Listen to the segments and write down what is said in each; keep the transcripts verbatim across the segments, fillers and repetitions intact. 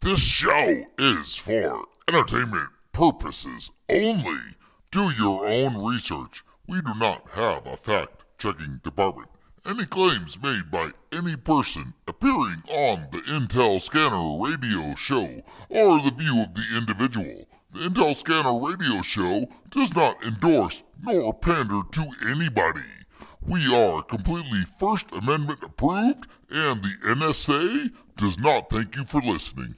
This show is for entertainment purposes only. Do your own research. We do not have a fact-checking department. Any claims made by any person appearing on the Intel Scanner radio show are the view of the individual. The Intel Scanner radio show does not endorse nor pander to anybody. We are completely First Amendment approved, and the N S A does not thank you for listening.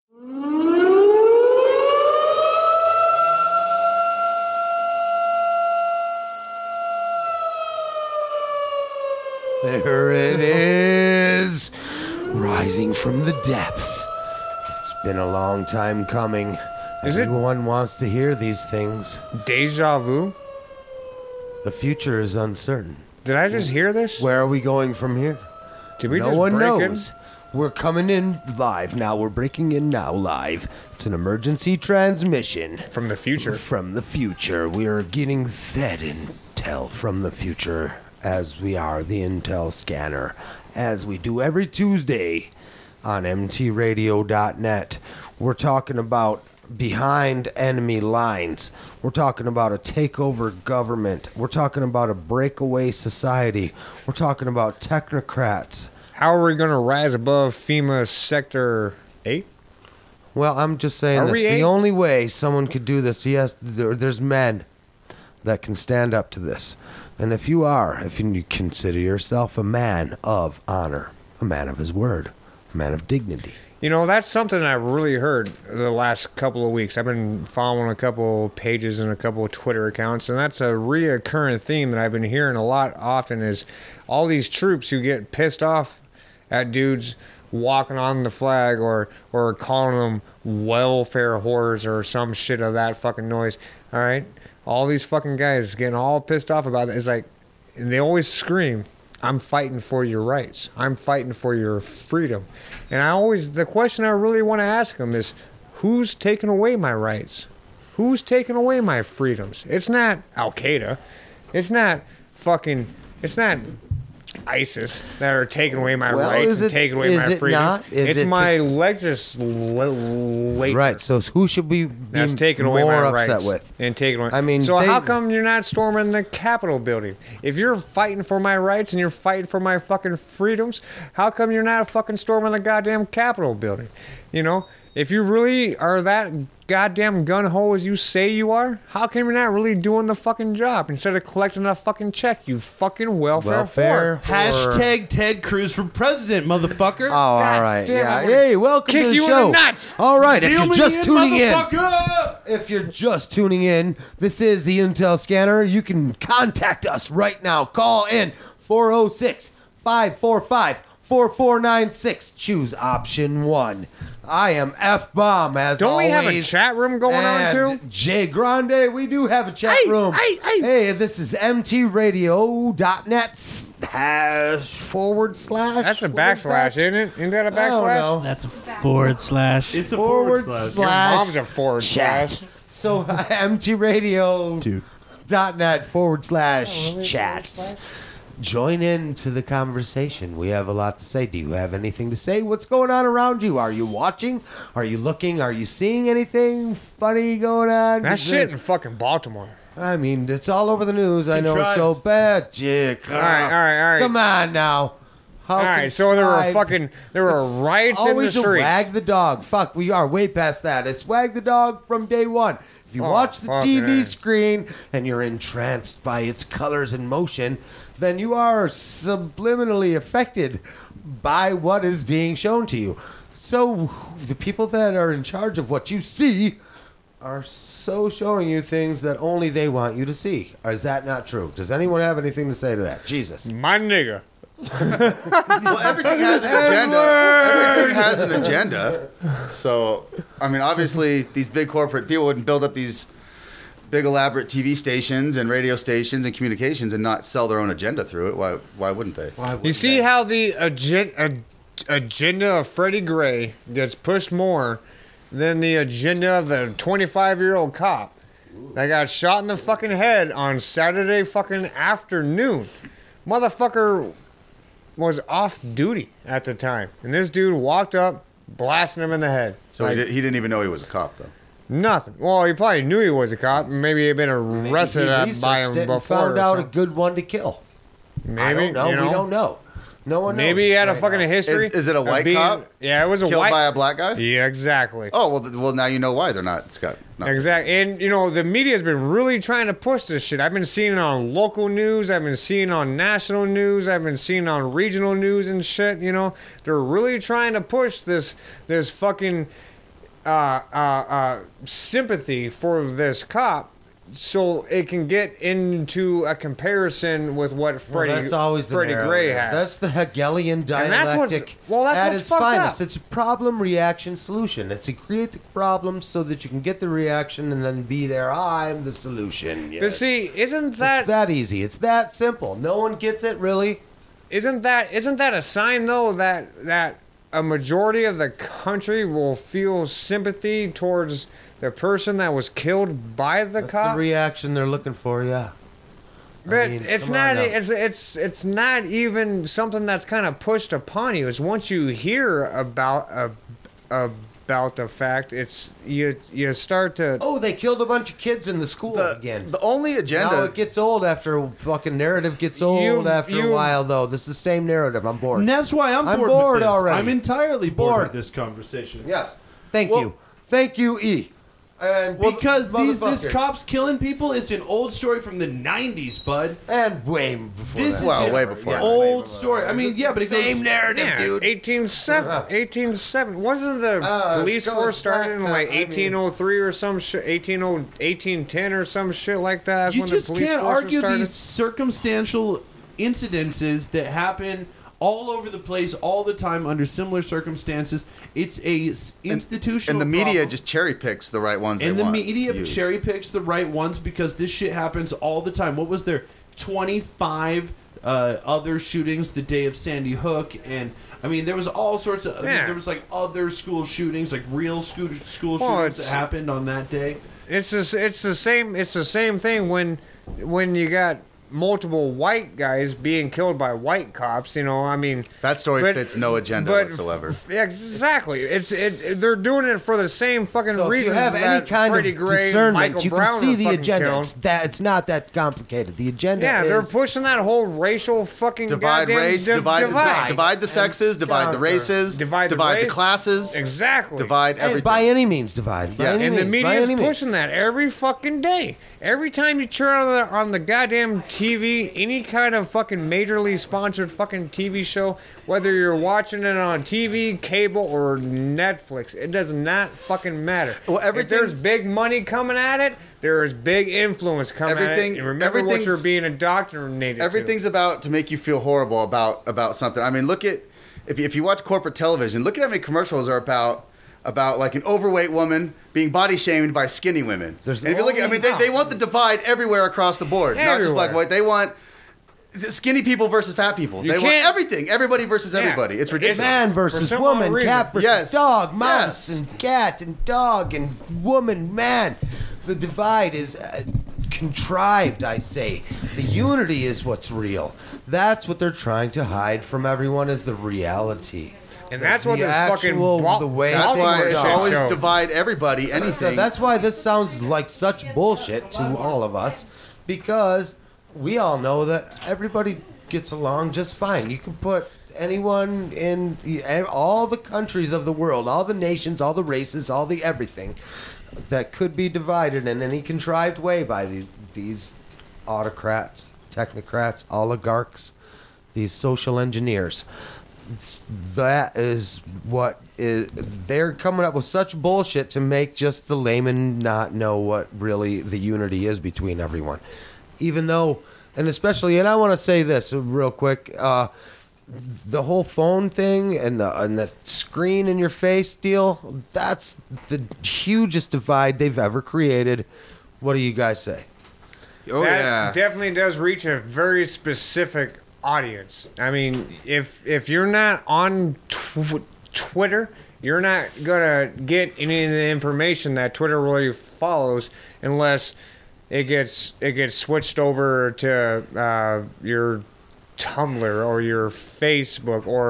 There it is, rising from the depths. It's been a long time coming. Is it- Everyone wants to hear these things. Deja vu? The future is uncertain. Did I just hear this? Where are we going from here? Did we no just one break knows. We're coming in live now. We're breaking in now live. It's an emergency transmission in from the future? from the future. We are getting fed intel from the future, as we are the Intel Scanner, as we do every Tuesday on M T radio dot net. We're talking about behind enemy lines. We're talking about a takeover government. We're talking about a breakaway society. We're talking about technocrats. How are we going to rise above FEMA Sector eight? Well, I'm just saying Are this. we The eight? only way someone could do this, yes, there, there's men that can stand up to this. And if you are, if you consider yourself a man of honor, a man of his word, a man of dignity. You know, that's something I really heard the last couple of weeks. I've been following a couple pages and a couple of Twitter accounts, and that's a reoccurring theme that I've been hearing a lot often is all these troops who get pissed off at dudes walking on the flag or, or calling them welfare whores or some shit of that fucking noise, all right? All these fucking guys getting all pissed off about it. It's like, and they always scream, I'm fighting for your rights. I'm fighting for your freedom. And I always, the question I really want to ask them is, who's taking away my rights? Who's taking away my freedoms? It's not Al-Qaeda. It's not fucking, it's not ISIS that are taking away my Well, rights is and it- taking away is my it freedoms. not? Is It's it my the- legislature. Right, so who should we be That's taking away more my upset rights with? and taking away. I mean, so they- how come you're not storming the Capitol building? If you're fighting for my rights and you're fighting for my fucking freedoms, how come you're not fucking storming the goddamn Capitol building? You know, if you really are that goddamn gun ho as you say you are, how come you're not really doing the fucking job instead of collecting a fucking check? You fucking welfare. Welfare. whore. Hashtag Ted Cruz for president, motherfucker. Oh, all right. damn, Yeah. I wanna Hey, welcome kick to the you in show. the nuts. All right, if Deal you're me just in, tuning in, motherfucker! if you're just tuning in, this is the Intel Scanner. You can contact us right now. Call in four oh six, five four five, four four nine six. Choose option one. I am F-Bomb, as Don't always. we have a chat room going on, And too? Jay Grande, we do have a chat Hey, room. hey, hey. Hey, this is M T radio dot net hash forward slash. That's a What is backslash, that? isn't it? Isn't that a I don't backslash? know. That's a forward slash. It's a Forward forward slash. slash. Mom's a forward chat. slash. So uh, M T radio Dude. dot net forward slash chats. Join in to the conversation. We have a lot to say. Do you have anything to say? What's going on around you? Are you watching? Are you looking? Are you seeing anything funny going on? That Is shit there- in fucking Baltimore. I mean, it's all over the news. I know it's Contrived. so bad. Jick. All right, all right, all right. Come on now. How All right, so there were contrived. fucking there were It's riots in the always a streets. wag the dog. Fuck, we are way past that. It's wag the dog from day one. If you Oh, watch the fuck T V yeah. screen and you're entranced by its colors and motion, then you are subliminally affected by what is being shown to you. So the people that are in charge of what you see are so showing you things that only they want you to see. Or is that not true? Does anyone have anything to say to that? Jesus. My nigga. Well, everything has an agenda. Everything has an agenda. So, I mean, obviously, these big corporate people wouldn't build up these big elaborate T V stations and radio stations and communications and not sell their own agenda through it. Why? Why wouldn't they? Why You wouldn't see they? how the agen- a- agenda of Freddie Gray gets pushed more than the agenda of the twenty-five-year-old cop that got shot in the fucking head on Saturday fucking afternoon. Motherfucker was off duty at the time. And this dude walked up, blasting him in the head. So Like, he, did, he didn't even know he was a cop, though. nothing. Well, he probably knew he was a cop. Maybe he'd been Maybe arrested he by researched him it and before. found or out a something. good one to kill. Maybe I don't know. you know? We don't know. No one knows. Maybe he had a right fucking now. history. Is- is it a of white being- cop Yeah, it was a Killed white. by a black guy? Yeah, exactly. Oh, well, th- well, now you know why they're not, Scott. No. Exactly. And, you know, the media's been really trying to push this shit. I've been seeing it on local news. I've been seeing it on national news. I've been seeing it on regional news and shit, you know. They're really trying to push this this fucking uh, uh, uh, sympathy for this cop so it can get into a comparison with what Freddie, Well, that's always the Freddie narrative. Gray has. That's the Hegelian that's what's- dialectic well, that's at what's its fucked finest. up. It's a problem, reaction, solution. It's to create the problem so that you can get the reaction and then be there. I'm the solution. But Yes. see, isn't it's that that easy. It's that simple. No one gets it, really. Isn't that isn't that a sign though that that a majority of the country will feel sympathy towards the person that was killed by the That's cop? the reaction they're looking for, yeah. I but mean, it's come on not now. it's it's it's not even something that's kind of pushed upon you. It's once you hear about a, about the fact, it's you you start to Oh, they killed a bunch of kids in the school The, again. the only Now agenda. it gets old after fucking narrative gets old You- after you- a while, though. This is the same narrative. I'm bored. And that's why I'm I'm bored, bored with this. already. I'm entirely bored, Bored. with this conversation. Yes. Thank Well- you. Thank you, E. And Because these this motherfucker. cops killing people, it's an old story from the nineties, bud. And way before This that. is Well, an way before that. old story. I mean, yeah, but it Same goes, narrative, yeah, dude. eighteen seven, eighteen seven. Wasn't the Uh, police goes force started back in to- like I mean- eighteen oh three or some shit, eighteen oh, eighteen ten or some shit like that? That's you when just the police can't force was argue started? these circumstantial incidences that happen all over the place all the time under similar circumstances. It's a s- institutional and the media problem. just cherry picks the right ones and they the want media to use. cherry picks the right ones because this shit happens all the time. What was there? twenty-five uh, other shootings the day of Sandy Hook, and I mean there was all sorts of. I mean, Yeah. there was like other school shootings, like real school school Well, shootings it's- that happened on that day. It's the, it's the same it's the same thing when when you got multiple white guys being killed by white cops. You know, I mean That story but- fits no agenda but whatsoever. f- exactly. It's it. They're doing it for the same fucking So if reasons you have that any kind Freddie of Gray, discernment, Michael you Brown can see were the fucking agenda. killed. It's, that, it's not that complicated. The agenda Yeah, is... they're pushing that whole racial fucking Divide goddamn race, div- divide, divide. divide the sexes, divide the conquer. races, Divide the divide the race. classes, Exactly. divide And everything. by any means divide. By Yes. any And the means, by media is any means. pushing that every fucking day. Every time you turn on the, on the goddamn T V, any kind of fucking majorly sponsored fucking T V show, whether you're watching it on T V, cable, or Netflix, it does not fucking matter. Well, if everything's- there's big money coming at it, there is big influence coming Everything- at it. And remember what you're everything's- being indoctrinated Everything's to. about to make you feel horrible about about something. I mean, look at if you, if you watch corporate television, look at how many commercials are about about like an overweight woman being body shamed by skinny women. There's and if you look at, I mean, they, they want the divide everywhere across the board, not just black and Everywhere. white. They want skinny people versus fat people. You they want can't- everything, everybody versus Yeah. everybody. It's ridiculous. Man For versus some woman, odd reason. cat versus Yes. dog, mouse Yes. and cat and dog and woman, man. The divide is uh, contrived, I say. The unity is what's real. That's what they're trying to hide from everyone is the reality. And The- that's what the this fucking actual- Bal- the way That's why things it's are. always show. divide everybody, So anything. that's why this sounds like such bullshit to all of us, because we all know that everybody gets along just fine. You can put anyone in all the countries of the world, all the nations, all the races, all the everything that could be divided in any contrived way by the, these autocrats, technocrats, oligarchs, these social engineers. That is what is. They're coming up with such bullshit to make just the layman not know what really the unity is between everyone. Even though, and especially, and I want to say this real quick, uh, the whole phone thing and the and the screen in your face deal, that's the hugest divide they've ever created. What do you guys say? Oh that yeah. definitely does reach a very specific audience. I mean, if if you're not on tw- Twitter, you're not gonna get any of the information that Twitter really follows unless it gets it gets switched over to uh, your Tumblr or your Facebook or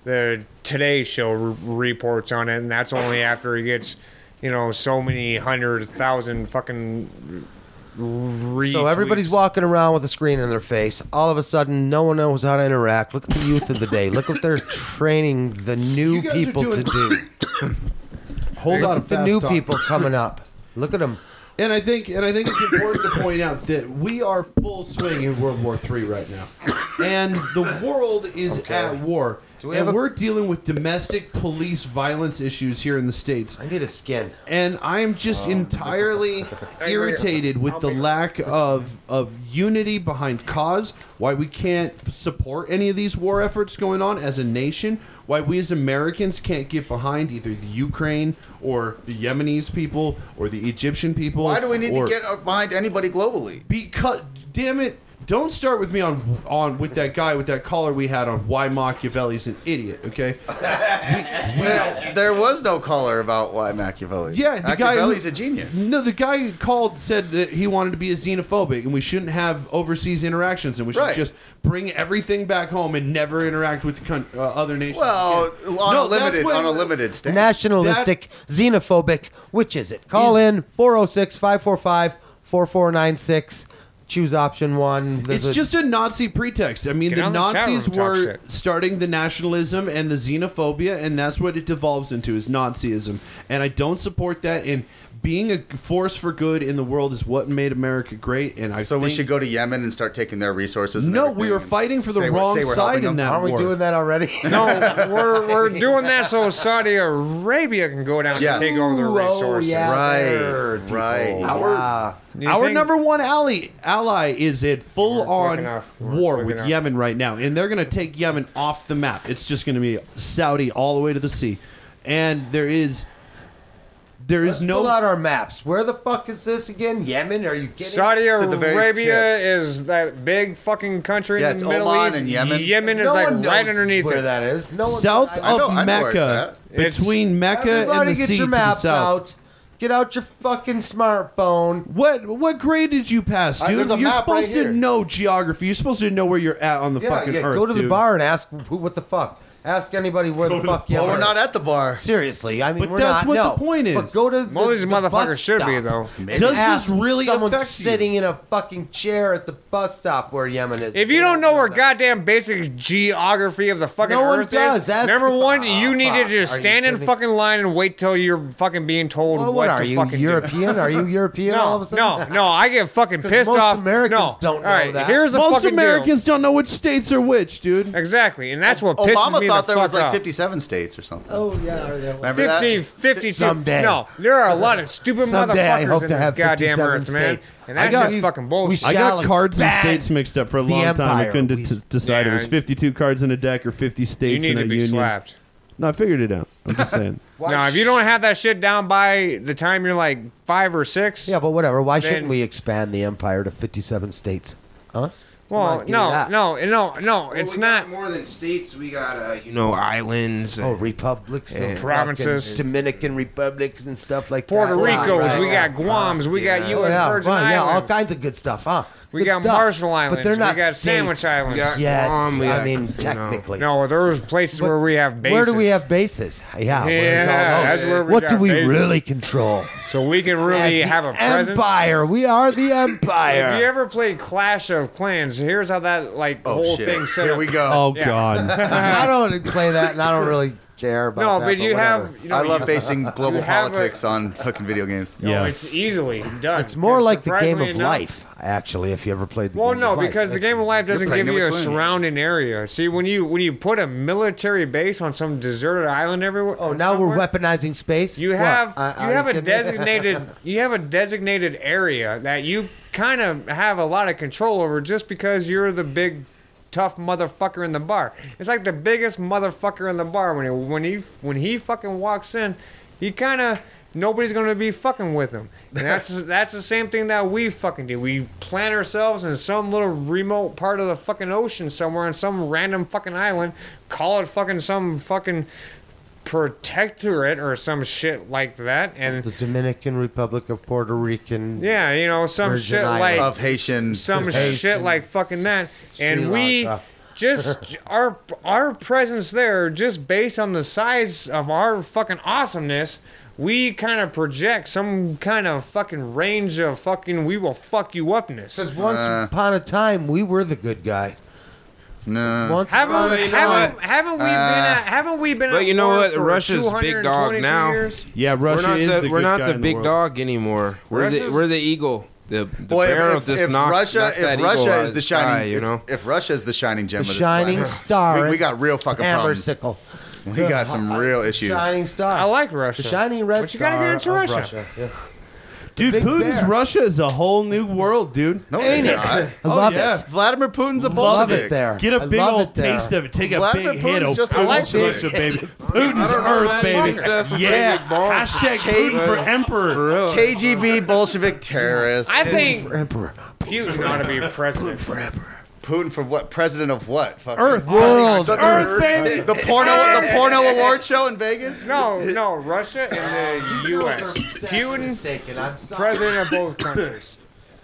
the Today Show re- reports on it, and that's only after he gets, you know, so many hundred thousand fucking. Retweets. So everybody's walking around with a screen in their face. All of a sudden, no one knows how to interact. Look at the youth of the day. Look what they're training the new You guys are people to doing- do. Hold Look on, at the new people coming up. Look at them. And I think, and I think it's important to point out that we are full swing in World War Three right now, and the world is Okay. at war. Do we and have a- we're dealing with domestic police violence issues here in the States. I need a skin. And I'm just entirely irritated with the lack of of unity behind cause. Why we can't support any of these war efforts going on as a nation. Why we as Americans can't get behind either the Ukraine or the Yemenis people or the Egyptian people. Why do we need or- to get behind anybody globally? Because damn it. Don't start with me on on with that guy with that collar we had on why Machiavelli's an idiot, okay? We, we, There, there was no caller about why Machiavelli. Yeah, the guy who- Machiavelli's a genius. No, the guy called said that he wanted to be a xenophobic and we shouldn't have overseas interactions and we should Right. just bring everything back home and never interact with the coun- uh, other nations. Well, again. on No, a that's limited, what- on a limited stance. Nationalistic, xenophobic. Which is it? Call Is- in four oh six, five four five, four four nine six. Choose option one. There's It's a- just a Nazi pretext. I mean, Get the on the chat Nazis room, talk were shit. starting the nationalism and the xenophobia, and that's what it devolves into is Nazism. And I don't support that. And being a force for good in the world is what made America great. And I So we think- should go to Yemen and start taking their resources. And No, everything we were and fighting for the say we're- wrong say we're side helping in them? that Aren't we war. doing that already? No, we're we're doing that so Saudi Arabia can go down Yes. and take over their Ooh, oh, resources. yeah, Right, there, people. right. Our, You Our think- number one ally ally is in full We're on quick enough. We're war quick with enough. Yemen right now, and they're going to take Yemen off the map. It's just going to be Saudi all the way to the sea, and there is there is Let's no pull out our maps. Where the fuck is this again? Yemen? Are you kidding? Saudi at the very Arabia is that big fucking country Yeah, in it's the Middle Oman East. and Yemen. Yemen is No like one knows right underneath where it. that is. No one. south I- of know- I know where it's Mecca, It's- between Mecca Everybody and the get sea your to the maps south. out. Get out your fucking smartphone. What what grade did you pass, Uh, dude? there's a You're map supposed right to here. know geography. You're supposed to know where you're at on the Yeah, fucking yeah. earth. Go to the dude. bar and ask who. What the fuck? Ask anybody where the fuck you Well, are. we're not at the bar. Seriously, I mean, But we're that's not. what no. the point is. But go to Well, the, these the motherfuckers bus should be, stop though. and Does this ask really someone affect you? sitting in a fucking chair at the bus stop where Yemen is? If They you don't know where that. goddamn basic geography of the fucking No one earth does. is, Ask number the- one, Oh, you need to fuck. just Are you stand in sitting- fucking line and wait till you're fucking being told Well, what, what to are you, fucking European? Are you European all of a do. No, sudden? no, no. I get fucking 'Cause pissed most off. Americans no. don't know All right, that. here's the Most fucking Americans don't know which states are which, dude. deal. Exactly, and that's what pisses Obama me thought the there was fuck like off. fifty-seven states or something. Oh yeah, are there- Remember fifty, that? fifty-two. Someday. No, there are a lot of stupid Someday I motherfuckers hope in to this have goddamn fifty-seven earth, man. states. And I that's got- just fucking we bullshit. I shall got cards and expand states mixed up for a the long time. I empire. couldn't We- t- decide. It was Yeah. fifty-two cards in a deck or fifty states You need in a to be union. slapped. No, I figured it out. I'm just saying. Why No, if you sh- don't have that shit down by the time you're like five or six, Yeah, but whatever. Why Then- shouldn't we expand the empire to fifty-seven states? Huh? well, Come on, give me no, that. no, no, no, Well, it's we not. got more than states. We got uh, you know islands. Oh, and- republics, and fucking Provinces. Dominican republics, and stuff like Puerto that. Ricos, Right, we right, got Guams, we got yeah. U Oh, S yeah, Virgin well, yeah, all Islands. kinds of good stuff, huh? We Good got stuff. Marshall Islands. but they're not we got Sandwich states Islands. We got yet. Guam, we I got, mean, you know. technically. No, there's places But where we have bases. Where do we have bases? Yeah, where's Yeah, all those? that's where we What got do we bases. really control? So we can really As the have a presence. empire. We are the empire. If you ever played Clash of Clans, here's how that like Oh, whole shit. thing set Here up. we go. Oh Yeah. God. I don't play that, and I don't really care about No, that. but you whatever. have. You know, I love you- basing global you have a- politics on hooking video games. No, Yeah. it's easily done. It's more like the game Surprisingly of enough- life, actually. If you ever played the Well, game no, of life. because the game of life doesn't give pregnant you a with twins. surrounding area. See, when you when you put a military base on some deserted island everywhere. Oh, now we're somewhere, weaponizing space. You What? have I- you are have a kidding me? designated you have a designated area that you kind of have a lot of control over just because you're the big tough motherfucker in the bar. It's like the biggest motherfucker in the bar when he when he when he fucking walks in, he kind of nobody's going to be fucking with him. And that's that's the same thing that we fucking do. We plant ourselves in some little remote part of the fucking ocean somewhere on some random fucking island, call it fucking some fucking protectorate or some shit like that, and The Dominican Republic of Puerto Rican. yeah, you know, some Virgin shit Islands. like Of Haitian. some Haitian, shit like fucking that, Sri and we Lanka. just our our presence there, just based on the size of our fucking awesomeness, we kind of project some kind of fucking range of fucking we will fuck you upness. Because once Uh. upon a time, we were the good guy. No. Once Haven't, upon a haven't, time. haven't we been Uh, at, haven't we been but at you know war what? for Russia's big dog 222 now. years? Yeah, Russia we're not is the, the we're good not guy the in big world. dog anymore. We're the Russia's- we're the eagle. The, the Boy, barrel if, just if knocked, Russia, knocked that if eagle Russia out is of the sky, shining, you if, know. if Russia is the shining gem The of this shining planet, star. we, we got real fucking problems. Ambersicle. We got some real issues. Shining star. I like Russia. The shining red But you star gotta get into of Russia. Russia. Yes. Dude, Big Putin's bear. Russia is a whole new world, dude. No, Ain't it's it? not. I Oh, love yeah. it. Vladimir Putin's a Love Bolshevik. it there. Get a I big love old it there. taste of it. Take a Vladimir big hit Putin's of just a Putin's Bolshevik. Russia, baby. Putin's I don't know, Earth, man. baby. That's a Yeah. big ball. Hashtag K- Putin for emperor. For real. K G B Bolshevik terrorist. I think For emperor. Putin ought to be president. For emperor. Putin for what? President of what? Fucking Earth. World. The, Earth, baby. The porno, the porno award show in Vegas. No, no, Russia and the U S. Putin, Mistaken. I'm sorry. president of both countries.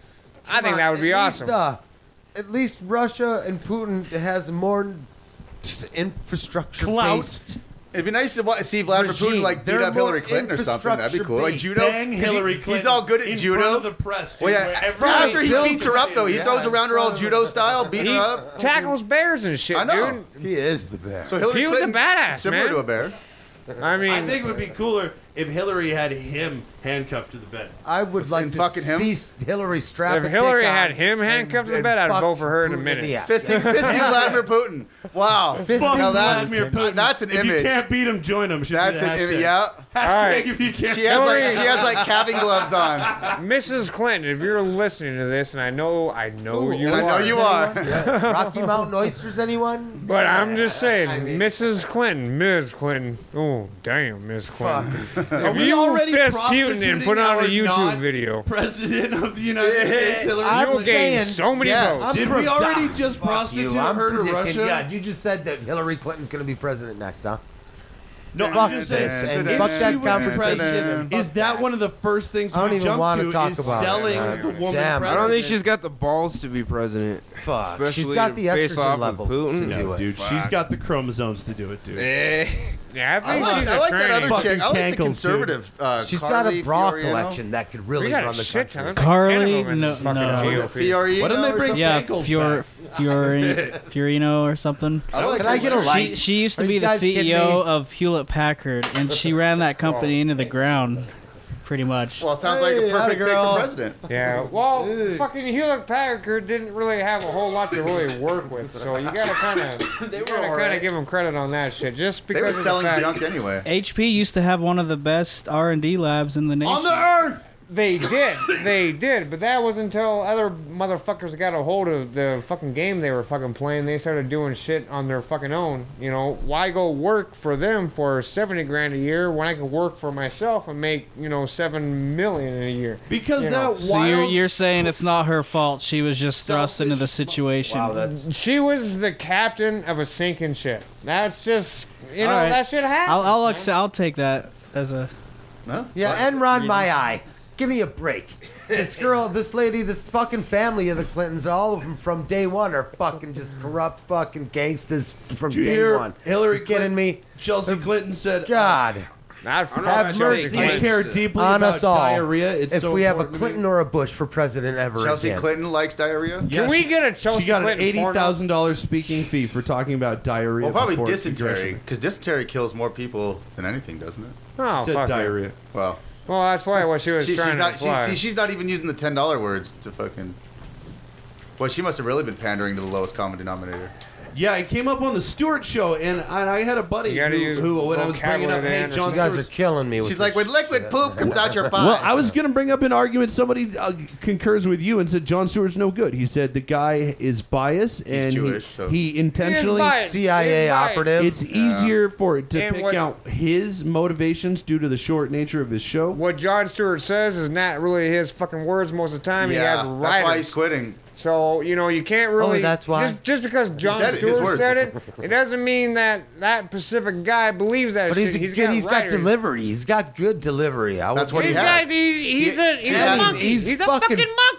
I think that would be At least, awesome. uh, at least Russia and Putin has more s- infrastructure Clout. based. It'd be nice to wa- see Vladimir Regime. Putin like beat They're up Hillary more Clinton or something. That'd be cool. Like infrastructure-based. judo. Bang 'Cause he- Hillary Clinton. He's all good at in judo. Front of the press, dude, Well, yeah. where After, everybody after he builds beats her up, though, he yeah, throws around her all in front of judo the- style, beating He her up. tackles bears and shit, I know. dude. He is the best. So Hillary He was a Clinton, badass, similar man. to a bear. I mean, I think it would be cooler if Hillary had him handcuffed to the bed. I would like in to fucking him? see Hillary strap if a Hillary dick had out him and- handcuffed to the and bed, I'd fuck vote for her in a Putin minute. the ass. Fisting, fisting Vladimir Putin. Wow. Fisting Now that's, Vladimir Putin. that's an if image. you can't beat him, join him. should be That's the an hashtag. image. Yeah. Hashtag Alright. if you can't. She has like Hillary- she has like calving gloves on. Missus Clinton, if you're listening to this, and I know, I know Ooh, you I know are, you are. Yeah. Rocky Mountain oysters, anyone? but I'm just saying, I mean- Missus Clinton, Miz Clinton. Oh, damn, Miz Fuck. Clinton. Are If we you already fist Putin and prostituting put on a our YouTube not- video, President of the United States, Hillary I'm you'll Clinton. gain saying- so many Yes. votes. Did we already just Fuck prostitute you. I'm her to predicting- Russia? Yeah, you just said that Hillary Clinton's going to be president next, huh? No, Fuck I'm just saying. this and if fuck she that were conversation president, and fuck is that one of the first things I don't we even jump wanna to talk is about it, selling man. the woman Damn. president? I don't think she's got the balls to be president. Fuck. Especially She's got to the face off estrogen with levels Putin. to No, do it. Dude, she's got the chromosomes to do it, dude. Eh. Yeah, I I think like, she's I a like that tranny. other Fucking chick. I like the cankles, dude. conservative. Uh, She's Carly got a bra Fiorino. collection that could really We got run a the shit country. ton. There's Carly? like ten of them in No, this fucking no. Was G O it P. Fiorino Why don't they or bring something? Yeah, Cankles Fior, back. Fiori, Fiorino or something. I like Can I that. get a She, light? she used to Are be you the guys C E kidding O me? of Hewlett Packard, and she ran that company into the ground, pretty much. Well, it sounds like Hey, a perfect atta pick girl. for president. Yeah, well, fucking Hewlett Packard didn't really have a whole lot to really work with, so you gotta kind of, you gotta kind of give them credit on that shit. Just because They were of the selling fact junk anyway. H P used to have one of the best R and D labs in the nation. On the earth! They did, they did, but that was until other motherfuckers got a hold of the fucking game they were fucking playing. They started doing shit on their fucking own. You know, why go work for them for seventy grand a year when I can work for myself and make, you know, seven million in a year? Because You that know. So wild... you're, you're saying it's not her fault. She was just thrust into the situation. Wow, that's She was the captain of a sinking ship. That's just, you know, All right. that shit happens. I'll I'll, man. accept, I'll take that as a. No? yeah. Enron, my eye. Give me a break. This girl, this lady, this fucking family of the Clintons, all of them from day one are fucking just corrupt fucking gangsters from Did you day hear one. Hillary You kidding me? Chelsea Clinton said, God, I'd don't know fuck have about mercy. Chelsea I Clinton. care deeply on about us all. diarrhea. It's if so we have a important to me." Clinton or a Bush for president ever Chelsea again. Clinton likes diarrhea? Yeah, Can we she- get a Chelsea She got an Clinton eighty porno? thousand dollars speaking fee for talking about diarrhea. Well, probably before dysentery, congressional. because dysentery kills more people than anything, doesn't it? Oh, Said fuck her. diarrhea. Well, Well, that's probably what she was she, trying she's to not. imply. She, see, she's not even using the ten dollar words to fucking. Well, she must have really been pandering to the lowest common denominator. Yeah, it came up on the Stewart show, and, and I had a buddy You gotta who, use who when I was bringing up, vocabulary hey, then or John You guys are Stewart's killing me. With She's this like, when liquid shit. poop comes out your butt. Well, I was going to bring up an argument. Somebody uh, concurs with you and said John Stewart's no good. He said the guy is biased and Jewish, he, so- he intentionally. biased. C I A He is biased. operative. It's easier for it to And pick what- out his motivations due to the short nature of his show. What John Stewart says is not really his fucking words most of the time. he yeah, has that's writers. why he's quitting. So, you know, you can't really. Oh, that's why? Just, just because John said it, his Stewart words. said it, it doesn't mean that that Pacific guy believes that But shit. he's, he's good, got he's got writers. delivery. He's got good delivery. I That's would what he He's has. got, he's, he's a, he's Yeah, a he's- monkey. he's He's, a fucking- fucking monkey. He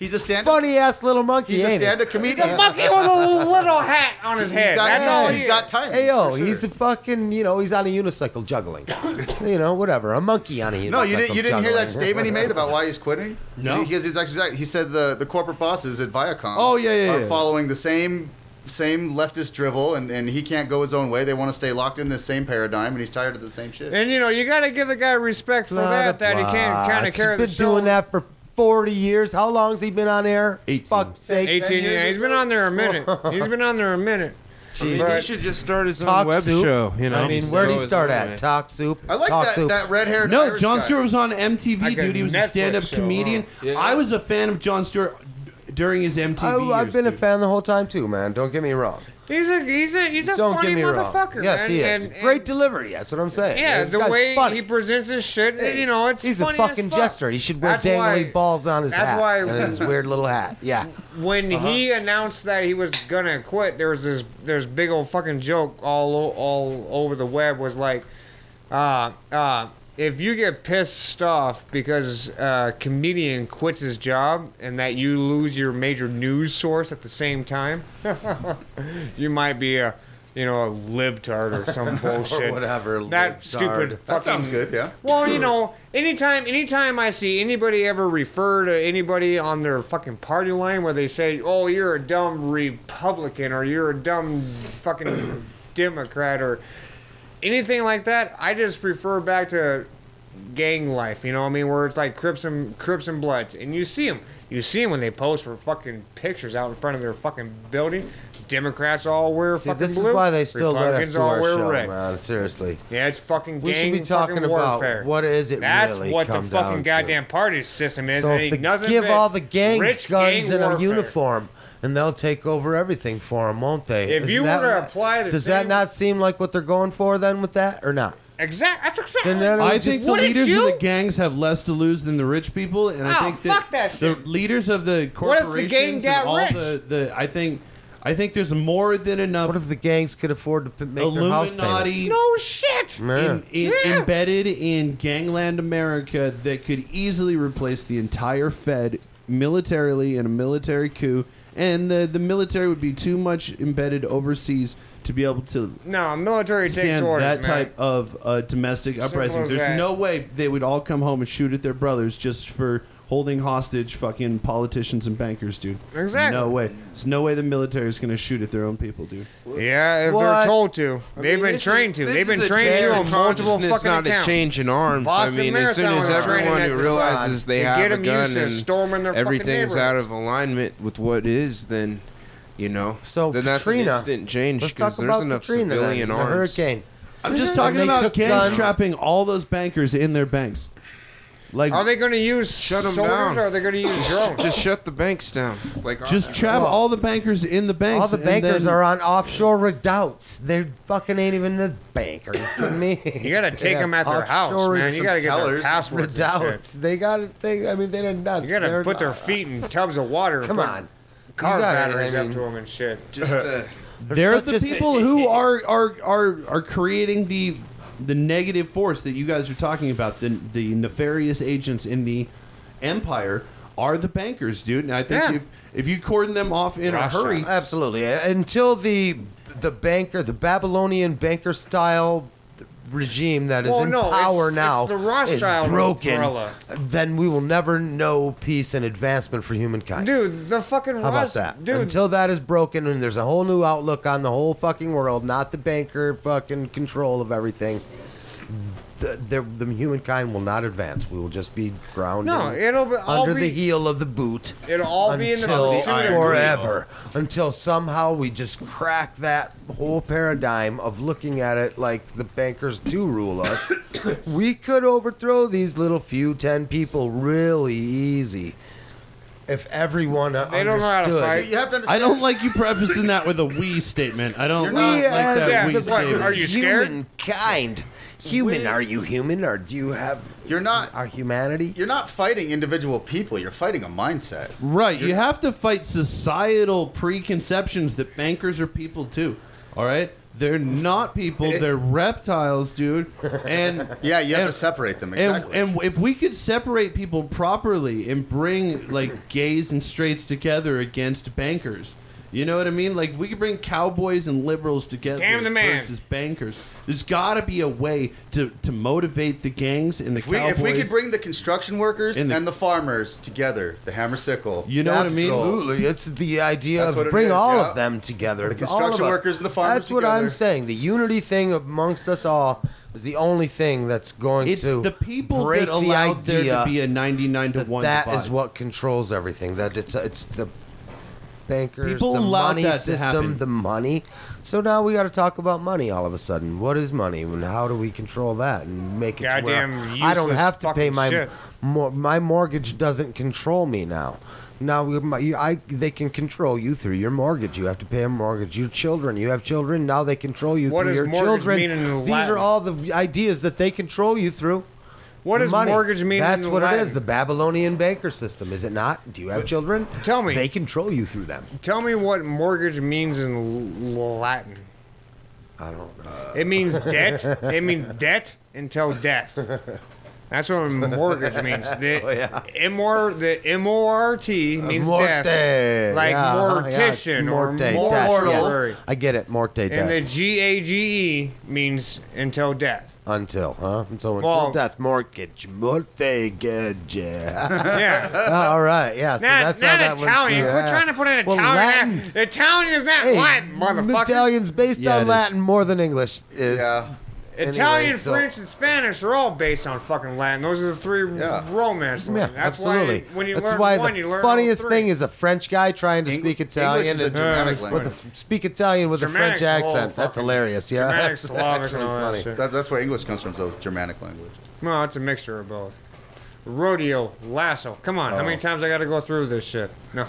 He's a stand-up. Funny ass little monkey. He's a ain't he? stand-up comedian. Monkey with a little hat on his head. He's got, That's all he's he got is. timing. Hey yo, for sure. he's a fucking, you know, he's on a unicycle juggling. You know, whatever. A monkey on a unicycle. No, you didn't. You didn't hear that juggling. statement he made about why he's quitting? No. Because he's actually he said the, the corporate bosses at Viacom. Oh, yeah, yeah, are yeah. following the same same leftist drivel, and, and he can't go his own way. They want to stay locked in this same paradigm, and he's tired of the same shit. And you know, you got to give the guy respect for Blah, that. blah, That he can't kind blah. of carry the He's show. been doing that for forty years. How long's he been on air? eighteen. Fuck's sake. eighteen ten years. He's been on there a minute. He's been on there a minute. I mean, he But- should just start his own Talk web Soup. show. You know, I mean, Just where'd go he his start own at? way. Talk Soup. I like Talk that, Soup. that red-haired No, Irish Jon guy. Stewart was on M T V, Like a dude. He was a Netflix stand-up show, comedian. huh? Yeah. I was a fan of Jon Stewart during his M T V I, years, I've been a dude. fan the whole time too, man. Don't get me wrong. He's a he's a he's a Don't funny get me motherfucker, wrong. Yes, man. he is. And- and- Great delivery. That's what I'm saying. Yeah, This the guy's way funny. he presents his shit, you know, it's He's a funny fucking as fuck. jester. He should wear That's dangly why- balls on his that's hat why- and his weird little hat. Yeah. When he announced that he was gonna quit, there was this there's big old fucking joke all o- all over the web was like, uh, uh, if you get pissed off because a comedian quits his job and that you lose your major news source at the same time, you might be a you know a libtard or some bullshit. Or whatever. That libtard. stupid That fucking sounds good, yeah. Well, you know, anytime anytime I see anybody ever refer to anybody on their fucking party line where they say, "Oh, you're a dumb Republican" or "You're a dumb fucking Democrat" or anything like that, I just refer back to gang life. You know what I mean? Where it's like Crips and Crips and Bloods, and you see them. You see them when they post for fucking pictures out in front of their fucking building. Democrats all wear See, fucking this blue. is why they still let us Republicans do all our wear show, red. man. Seriously. Yeah, it's fucking We gang should be talking fucking about warfare. what is it That's really what the come fucking down to. goddamn party system is. So It if ain't they nothing give but all the gangs rich guns gang and a warfare. uniform, and they'll take over everything for them, won't they? If Isn't you that- were to apply the does same- that not seem like what they're going for then with that, or not? Exact. That's exactly. Then that- I just- think the Wouldn't leaders you? of the gangs have less to lose than the rich people, and I Oh, think that, fuck that the shit. leaders of the What if the corporations gang and got all rich? the, the I think I think there's more than enough What if the gangs could afford to p- make their house Illuminati payments? No shit. Man. in, in, Yeah. embedded in gangland America that could easily replace the entire Fed militarily in a military coup, and the the military would be too much embedded overseas to be able to No, military takes stand orders, that man. type of uh, domestic Simple uprising. as There's that. no way they would all come home and shoot at their brothers just for holding hostage fucking politicians and bankers, dude. Exactly. No way. There's no way the military is going to shoot at their own people, dude. Yeah, if What? they're told to. I They've mean, been this trained is- to. They've this been is a trained to change on in multiple consciousness, fucking not accounts. a change in arms. Boston I mean, as soon Marathon as was training everyone at who the realizes sun they to have get a 'em gun used to and storming their fucking everything's out neighborhoods. of alignment with what is, then you know, So then that's Katrina, an instant change Let's because talk there's about enough Katrina then, civilian the arms. hurricane. I'm just And talking they about took gangs guns. trapping all those bankers in their banks. Like, Are they going to use Shut 'em soldiers down. or are they going to use drones? Just shut the banks down. Like just trap Well, all the bankers in the banks. All the and bankers then- are on offshore redoubts. They fucking ain't even the bank. Are you kidding me? You got to take Yeah, them at their house, offshore man. You got to get their tellers. passwords and shit. redoubts. They got to think. I mean, they didn't. You got to put their feet in tubs of water. and Come put on. Car You gotta- batteries I up mean- to them and shit. just uh, They're such the a- people who are, are are are creating the the negative force that you guys are talking about. The the nefarious agents in the empire are the bankers, dude. And I think Yeah. if if you cordon them off in a Rothschild. hurry, Absolutely. Until the the banker, the Babylonian banker style regime that is Well, in no, power it's- now it's the Rothschild is broken, umbrella. then we will never know peace and advancement for humankind. Dude, the fucking How about Roths- that? Dude, Until that is broken and there's a whole new outlook on the whole fucking world, not the banker fucking control of everything, the, the, the humankind will not advance. We will just be ground No, in- it'll be- all under be- the heel of the boot. it'll all be in the until pursuit of forever. Until somehow we just crack that whole paradigm of looking at it like the bankers do rule us. We could overthrow these little few ten people really easy if everyone They don't know how to understood. fight. You have to I understand. don't like you prefacing that with a "we" statement. I don't You're like, not- like as that yeah, "we" the- what, statement. are you scared? Humankind. Human, We- are you human, or do you have You're not. our humanity? You're not fighting individual people. You're fighting a mindset. Right. You have to fight societal preconceptions that bankers are people too. All right? They're not people. They're reptiles, dude. And Yeah, you have and, to separate them and, exactly. and if we could separate people properly and bring like gays and straights together against bankers, you know what I mean? Like we could bring cowboys and liberals together Damn the man. versus bankers. There's got to be a way to, to motivate the gangs and the if, we, cowboys. if we could bring the construction workers And and the- the, farmers together, the hammer sickle. you know what I mean? Absolutely. It's the idea That's what of it bring is, all yeah. of them together. The all of construction us. workers and the farmers That's what I'm together. saying. The unity thing amongst us all is the only thing that's going It's to the people break that allowed the there idea to be a ninety-nine to that one that divide. is what controls everything. That it's it's the bankers, People the allowed money that to system, happen. the money. So now we got to talk about money all of a sudden. What is money, and how do we control that and make it to where Goddamn I don't useless have to pay fucking my shit. mor- my mortgage doesn't control me now. Now we- my, you, I, they can control you through your mortgage. You have to pay a mortgage. Your children, you have children. Now they control you What through does your mortgage children. mean in These Latin? are all the ideas that they control you through. What does Money. mortgage mean That's in what Latin? it is. The Babylonian banker system, is it not? Do you have children? Tell me. They control you through them. Tell me what mortgage means in L- Latin. I don't know. It means debt. It means debt until death. That's what mortgage means. The Oh, yeah. M O R the M O R T means Morte. death, like Yeah, uh-huh, mortician yeah. or Morte, mortal. death, yes. I get it. Morte And death. the G A G E means until death. Until, huh? So until Well- death, mortgage, mortgage. Yeah. All right, yeah. So Not, that's not how that Italian. One's, Quit trying to put an Well, Italian. Latin- Italian is not Hey, Latin, motherfucker. Italian's based Yeah, it on is. Latin more than English is. Yeah. Italian, Anyway, so- French, and Spanish are all based on fucking Latin. Those are the three Yeah. romance. Yeah, That's absolutely. why when you That's learn why one, the you learn all funniest three. thing is a French guy trying to Eng- speak English Italian is a and Germanic Uh, with language. a, speak Italian with a French Germanic's the whole accent. That's fucking- hilarious. Yeah, Germanic, that's Slavic, actually and all that funny. shit. That's, that's where English comes from, so it's Germanic language. No, it's a mixture of both. Rodeo, lasso. Come on, how many times I got to go through this shit? No,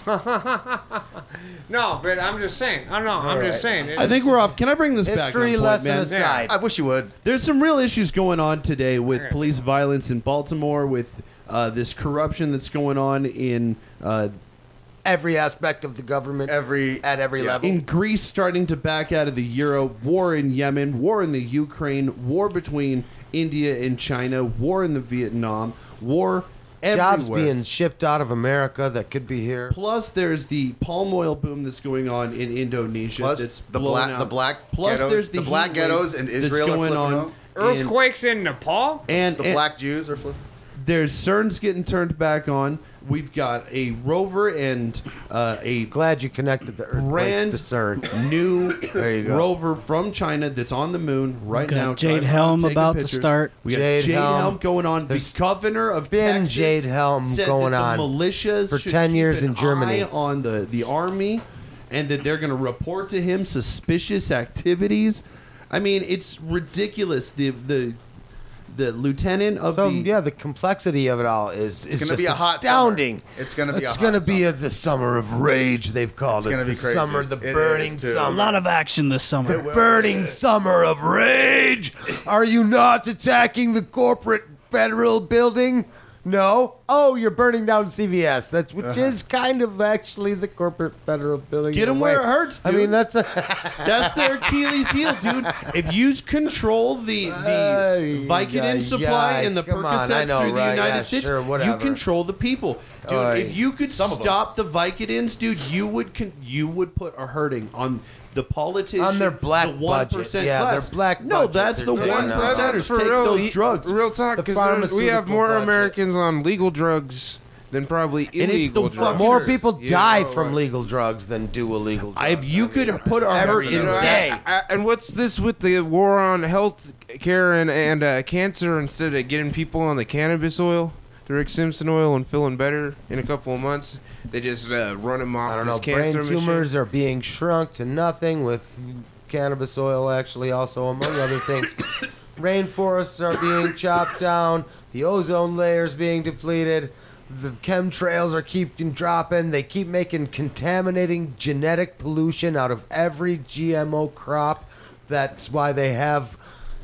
no, but I'm just saying. I don't know. I'm just saying. I think we're off. Can I bring this back on History point, lesson man? aside. I wish you would. There's some real issues going on today with Okay. police violence in Baltimore, with uh, this corruption that's going on in uh, Every aspect of the government, Every at every yeah. level. in Greece starting to back out of the euro, war in Yemen, war in the Ukraine, war between India and China, war in the Vietnam, war Jobs everywhere. being shipped out of America that could be here. Plus, there's the palm oil boom that's going on in Indonesia. Plus that's the blowing black, out. the black Plus, ghettos, there's the, the black heat wave ghettos in that's Israel are going flipping on. out. Earthquakes in Nepal. And, The and black Jews are flipping. there's CERN's getting turned back on. We've got a rover and uh, a Glad you connected the earthquakes brand to CERN. new There you go. rover from China that's on the moon right got now. Jade driving Helm around, taking about to pictures. start. We got Jade Jade, Helm. Helm. going on. There's the governor of been Texas Jade Helm said going that on the militias for should ten keep years an in Germany. eye on the the army, and that they're going to report to him suspicious activities. I mean, it's ridiculous. The the the lieutenant of So the yeah, the complexity of it all is is gonna just be a hot astounding. summer. It's gonna be It's a gonna hot be summer. a, the summer of rage. They've called It's it gonna the be crazy. summer, the It burning is, too. A summer, lot of action this summer. the burning summer of rage. Are you not attacking the corporate federal building? No. Oh, you're burning down C V S. That's which Uh-huh. is kind of actually the corporate federal building. Get in a 'em where way. it hurts, I dude. mean, that's a That's their Achilles heel, dude. If you control the the Ay, Vicodin ay, supply ay, and the come on, I Percocets know, through the right, United yeah, States, sure, you whatever. control the people, dude. Ay. If you could Some of them. stop the Vicodins, dude, you would con- you would put a hurting on the politicians, On their black the one budget. percent Yeah, their class. black No, budget that's they're the doing one now. percenters. for Take real. those He- drugs. Real talk, The because we have pharmaceutical more budget. Americans on legal drugs than probably And it's the illegal drugs. fuck- more Sure. people You die know, from uh, legal drugs than do illegal drugs. If you could put a every hurt in You know, day. I- I- and what's this with the war on health care and, and uh, cancer instead of getting people on the cannabis oil, the Rick Simpson oil, and feeling better in a couple of months? They just uh, run them off I don't this know. Brain cancer tumors machine. are being shrunk to nothing with cannabis oil, actually, also among other things. Rainforests are being chopped down. The ozone layer's being depleted. The chemtrails are keeping dropping. They keep making contaminating genetic pollution out of every G M O crop. That's why they have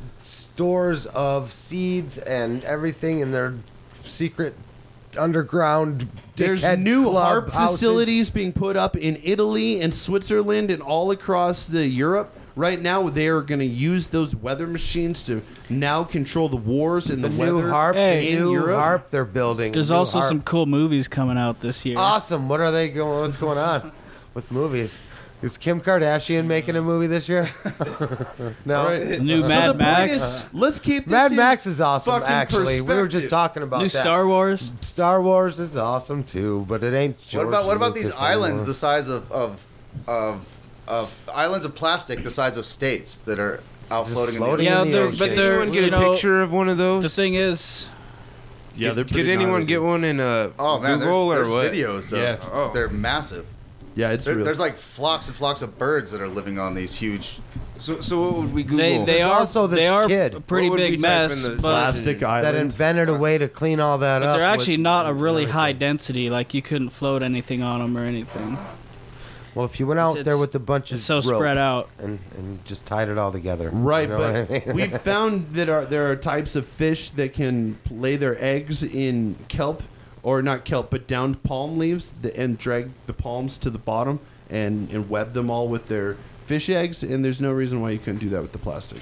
stores of seeds and everything in their secret underground. There's dickhead new club HARP houses. facilities being put up in Italy and Switzerland and all across the Europe right now they are going to use those weather machines to now control the wars and The, the, new weather harp, Hey. the in new Europe. harp they're building. There's New also harp. some cool movies coming out this year. Awesome. What are they going? What's going on with movies? Is Kim Kardashian making a movie this year? no. All right. The new So Mad the point Max. is, let's keep this Mad in Max is awesome. fucking Actually, we were just perspective. talking about New that. Star Wars. Star Wars is awesome too, but it ain't. What George about what about these Lucas islands anymore. the size of of of, of islands of plastic the size of states that are out Just floating, floating in the Yeah, in the they're, ocean. but Did they're anyone get you a know, picture of one of those? The thing is, Yeah, they're Did pretty anyone gnarly, get dude. one in uh, Oh man, Google there's, or there's what? videos. Of, Yeah. Oh. They're massive. Yeah, it's There, real. there's like flocks and flocks of birds that are living on these huge. So, so what would we Google? they they There's are also this they are kid. a pretty What would we big type mess, in the but, plastic that island. invented a way to clean all that but up. they're with- actually not a really everything. high density. Like you couldn't float anything on them or anything. Well, if you went out It's- there it's- with a bunch of It's so rope spread out. and, and just tied it all together, Right, you know but what I mean? we found that are, there are types of fish that can lay their eggs in kelp, or not kelp, but downed palm leaves, that, and drag the palms to the bottom and, and web them all with their fish eggs. And there's no reason why you couldn't do that with the plastic.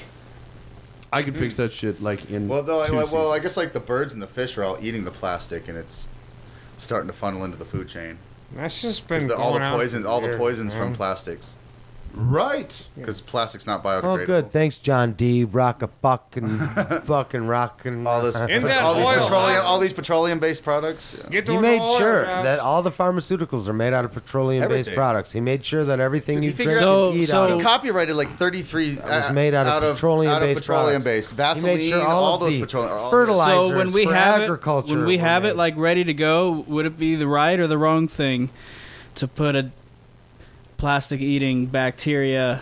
I could fix that shit like in. Well, though, two like, well, I seasons. guess like the birds and the fish are all eating the plastic, and it's starting to funnel into the food chain. That's just 'Cause been the, all the going on poisons, for all the years, poisons man. from plastics, right. because plastic's not biodegradable. Oh, good. Thanks, John D. Rock a fucking fucking rockin'. All this, In that all these oil, petroleum, awesome. all these petroleum-based products. Yeah. Get He those made oil sure guys. that all the pharmaceuticals are made out of petroleum-based Everything. products. He made sure that everything Did you you figure drink out- and eat so- out He of copyrighted like thirty-three was made out of petroleum-based petroleum-based products. Vaseline, He made sure all, all of those the petroleum, all fertilizer- So Fertilizers when we for have agriculture it, when we were have it made. like ready to go, would it be the right or the wrong thing to put a plastic eating bacteria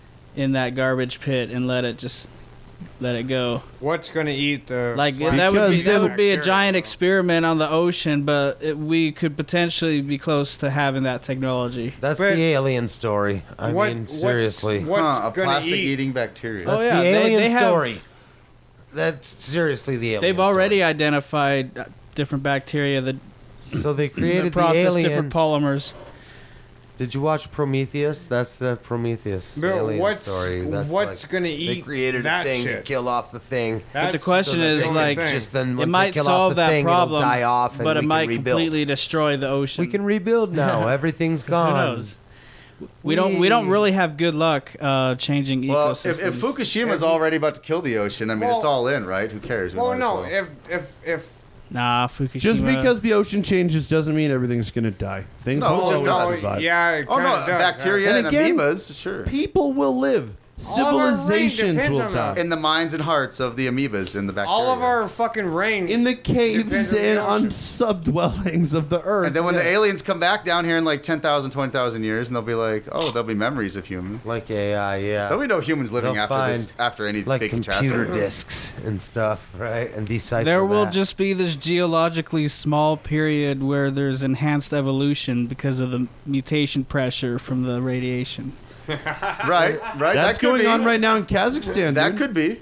in that garbage pit and let it just let it go? What's going to eat the Like plastic that would be Because that would be a bacteria, giant though? experiment on the ocean, but it, we could potentially be close to having that technology. That's But- the alien story. I What- mean, what's- seriously. What's Huh, a gonna plastic-eating eat? bacteria. Oh, That's yeah, the they- alien they have- story. That's seriously the alien They've already story. identified uh, different bacteria that So they that created the process alien. different polymers. Did you watch Prometheus? That's the Prometheus But alien what's story. That's what's like, going to they eat created that a thing shit? to kill off the thing. But the That's question so that is they can like thing. just then it once might they kill solve off the that thing, problem, it'll die off, and but we it can might rebuild. completely destroy the ocean. We can rebuild now. Everything's 'Cause gone. Who knows? We don't. We don't We- really have good luck uh, changing Well, ecosystems. if, if Fukushima's already about to kill the ocean, I mean, it's Well- all in, right? Who cares? We Well, might as no. well. If if if nah, Fukushima. Just because the ocean changes doesn't mean everything's going to die. Things No, will it just always does. survive. yeah, it Oh kinda no, does, bacteria And and, again, amoebas, sure. People will live. All of our rain Civilizations depends will on die. that. In the minds and hearts of the amoebas and the bacteria. All of our fucking rain In the caves Depends on the and ocean. on subdwellings of the earth. And then when the Yeah. aliens come back down here in like ten thousand, twenty thousand years, and they'll be like, oh, there'll be memories of humans. Like A I, yeah. There'll be no humans living They'll after this, find, after any like big computer catastrophe. discs and stuff, right? And decipher there will that. just be this geologically small period where there's enhanced evolution because of the mutation pressure from the radiation. Right, right. That's that could going be. on right now in Kazakhstan. That dude. could be.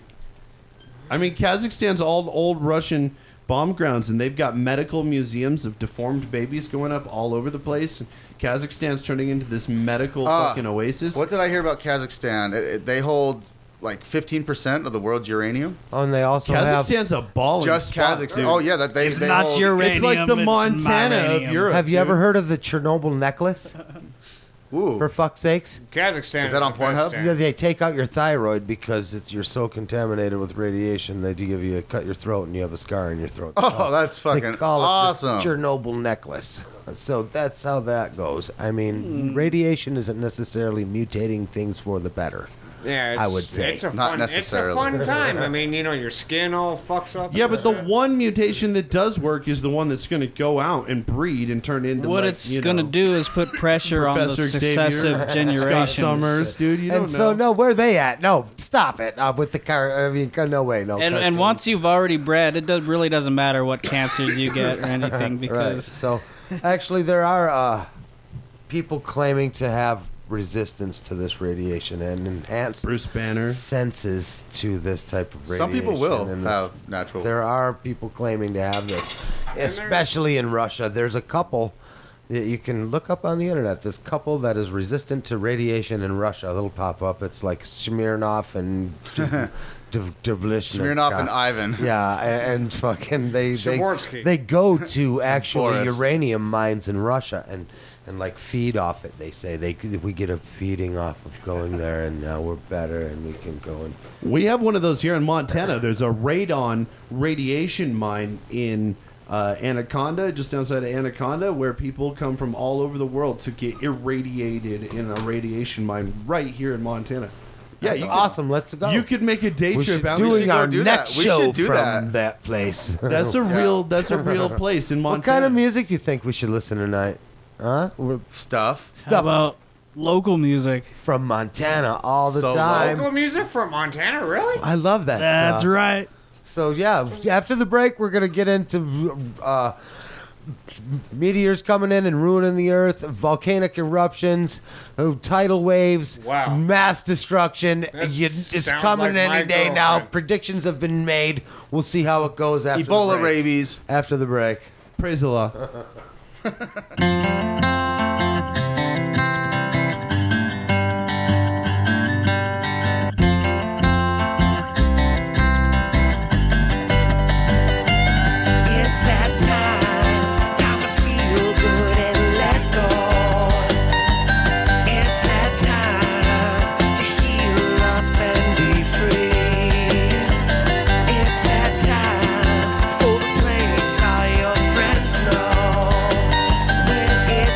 I mean, Kazakhstan's all old Russian bomb grounds, and they've got medical museums of deformed babies going up all over the place. And Kazakhstan's turning into this medical Ah, fucking oasis. What did I hear about Kazakhstan? It, it- they hold like fifteen percent of the world's uranium. Oh, and they also have. Kazakhstan's a balling Just spot, Kazakhstan. dude. Oh yeah, that they. It's they not hold, uranium. It's like the it's Montana of myranium. Europe. Have you dude. ever heard of the Chernobyl necklace? Ooh, For fuck's sakes. Kazakhstan. Is that on the best Pornhub? stand. Yeah, they take out your thyroid because it's you're so contaminated with radiation. They do give you a cut your throat and you have a scar in your throat. They Oh, call- that's they fucking call awesome. It the Chernobyl necklace. So that's how that goes. I mean, radiation isn't necessarily mutating things for the better. Yeah, it's, I would say. it's a Not fun, necessarily. It's a fun time. I mean, you know, your skin all fucks up. Yeah, and but the shit. one mutation that does work is the one that's going to go out and breed and turn into What like, it's you going to know, do is put pressure on the Professor Xavier, successive Scott generations. Summers, dude. You and don't so, know. no, where are they at? No, stop it uh, with the car. I mean, no way, no. And, and cartoons. once you've already bred, it does, really doesn't matter what cancers you get or anything Right. because So, actually, there are uh, people claiming to have resistance to this radiation and enhanced Bruce Banner. senses to this type of radiation. some people will and this- have natural. There are people claiming to have this, especially in Russia. There's a couple You can look up on the internet this couple that is resistant to radiation in Russia. It'll pop up. It's like Smirnoff and Smirnoff and Ivan. Yeah, and, and fucking they they, Shaborsky. they go to actually Boris. uranium mines in Russia and and like feed off it. They say they we get a feeding off of going there, and now we're better and we can go and. We have one of those here in Montana. There's a radon radiation mine in uh, Anaconda, just outside of Anaconda, where people come from all over the world to get irradiated in a radiation mine right here in Montana. Yeah, That's you awesome. Let's go. Could, you could make a day we trip should out. doing go our do next that. We show should do from that. that place. That's a real. That's a real place in Montana. What kind of music do you think we should listen tonight? Huh? We're Stuff. How stuff about local music? from Montana all the So time. Local music from Montana, really? I love that. That's stuff. right. So yeah, after the break, we're gonna get into uh, meteors coming in and ruining the earth, volcanic eruptions, uh, tidal waves, Wow. mass destruction. That You, it's sounds coming like my any day now. girlfriend. Predictions have been made. We'll see how it goes after the Ebola break. rabies. After the break. Praise the law. It's that time, time to feel good and let go. It's that time to heal up and be free. It's that time for the place all your friends know. When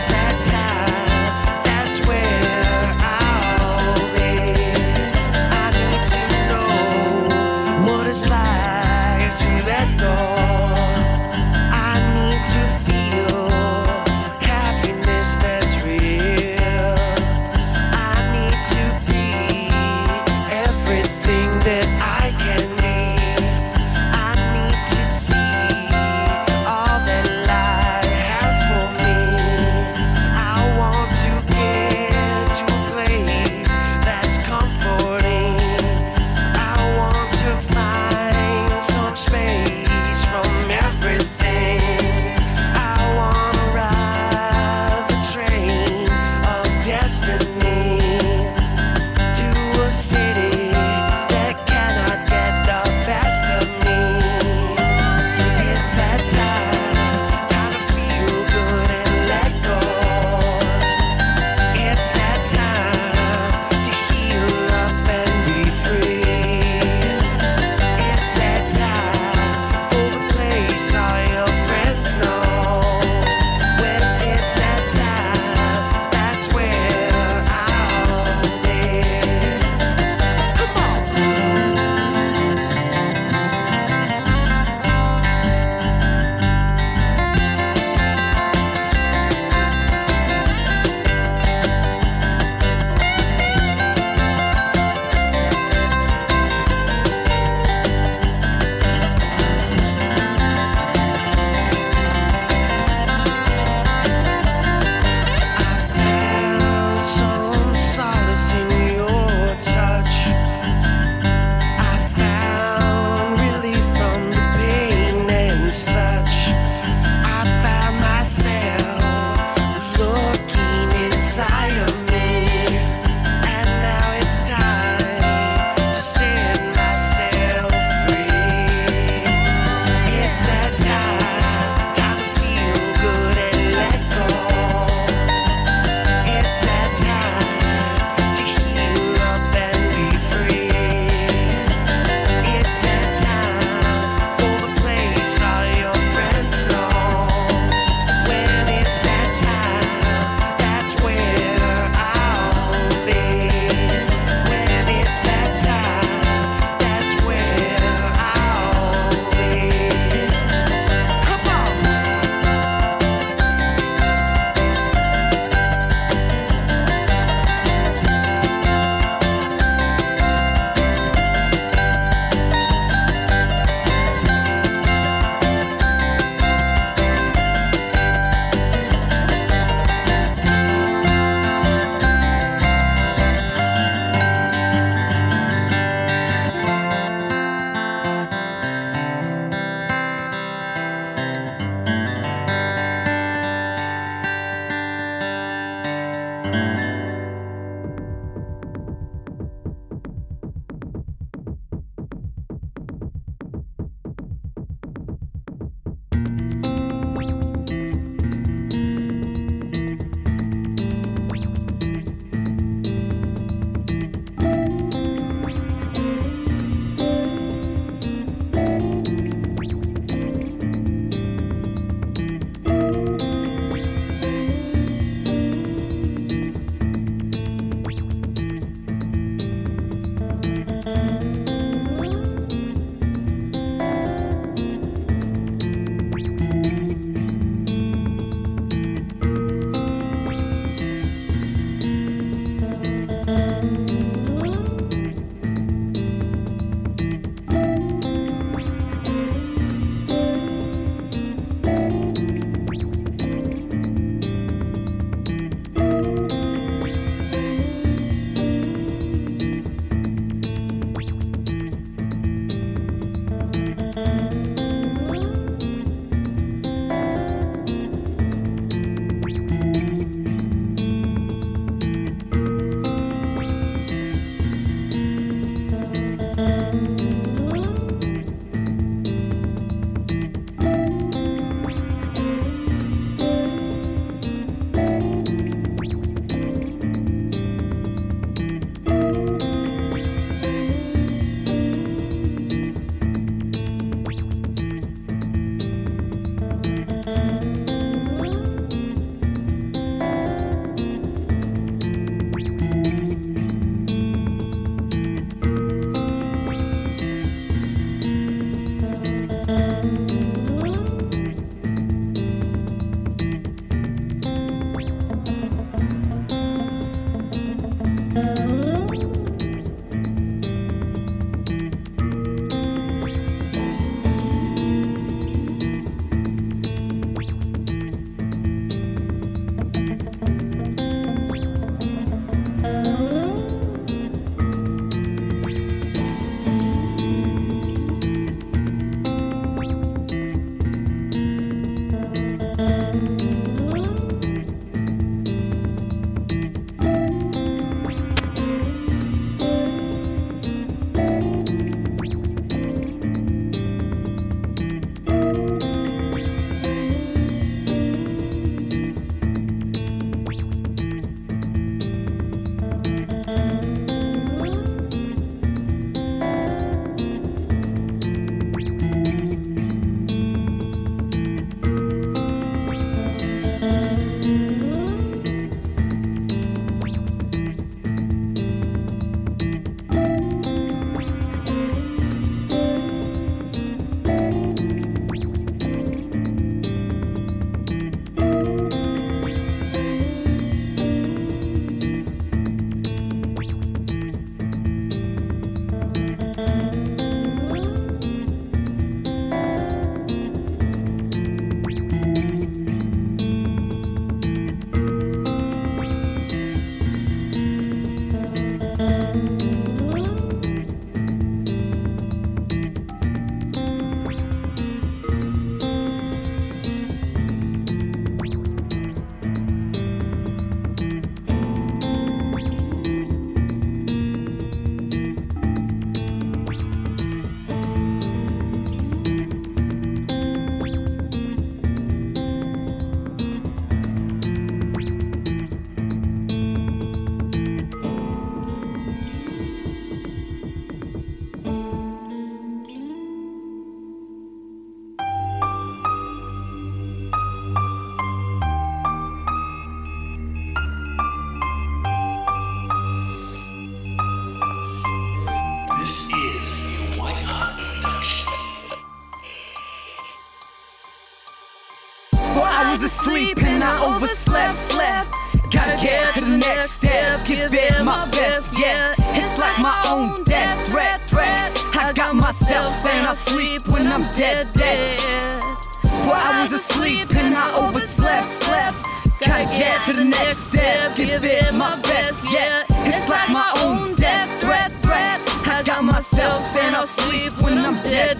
was asleep and I overslept, slept. Gotta get to the next step, give it my best, yeah. It's like my own death threat, threat. I got myself saying I'll sleep when I'm dead, dead. Well, I was asleep and I overslept, slept. Gotta get to the next step, give it my best, yeah. It's like my own death threat, threat. I got myself saying I'll sleep when I'm dead,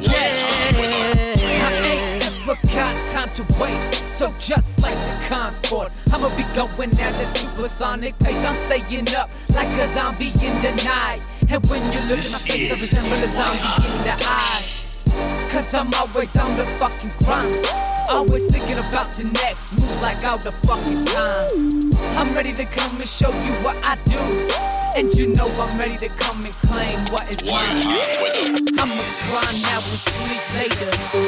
dead. I ain't ever got time to waste, so just like the Concorde, I'ma be going at a supersonic pace. I'm staying up like a zombie in the night, and when you look at my face, I resemble a zombie in the eyes. Cause I'm always on the fucking grind, always thinking about the next move like all the fucking time. I'm ready to come and show you what I do, and you know I'm ready to come and claim what is mine. I'ma grind now and sleep later.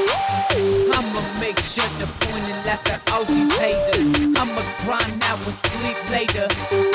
I'ma make sure to point and laugh at all these haters. I'ma grind now and sleep later.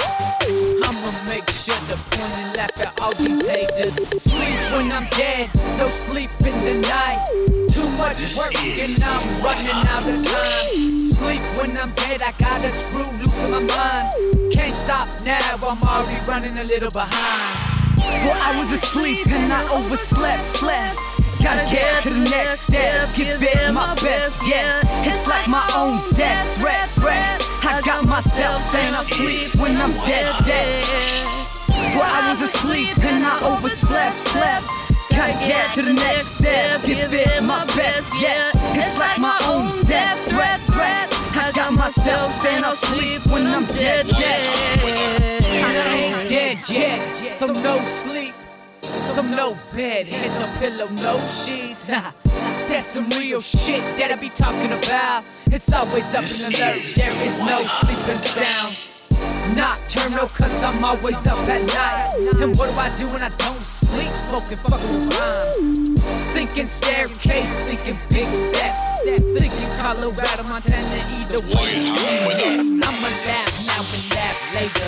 I'ma make sure to point and laugh at all these haters. Sleep when I'm dead, no sleep in the night. Too much work and I'm running out of time. Sleep when I'm dead, I gotta screw loose in my mind. Can't stop now, I'm already running a little behind. Well, I was asleep and I overslept, slept. Gotta get to the next step, give it my best, yeah. It's like my own death threat, threat. I got myself saying I'll sleep when I'm dead, dead. Well, I was asleep and I overslept, slept. Gotta get to the next step, give it my best, yeah. It's like my own death threat, threat. I got myself saying I'll sleep when I'm dead, dead. I ain't dead yet, so no sleep. So no bed, head, no pillow, no sheets. That's some real shit that I be talking about. It's always up in alert, there is no sleeping sound. Nocturnal, cause I'm always up at night. And what do I do when I don't sleep? Smoking fucking rhymes. Thinking staircase, thinking big steps. Thinking Colorado, Montana, either way next. I'ma laugh now and laugh later.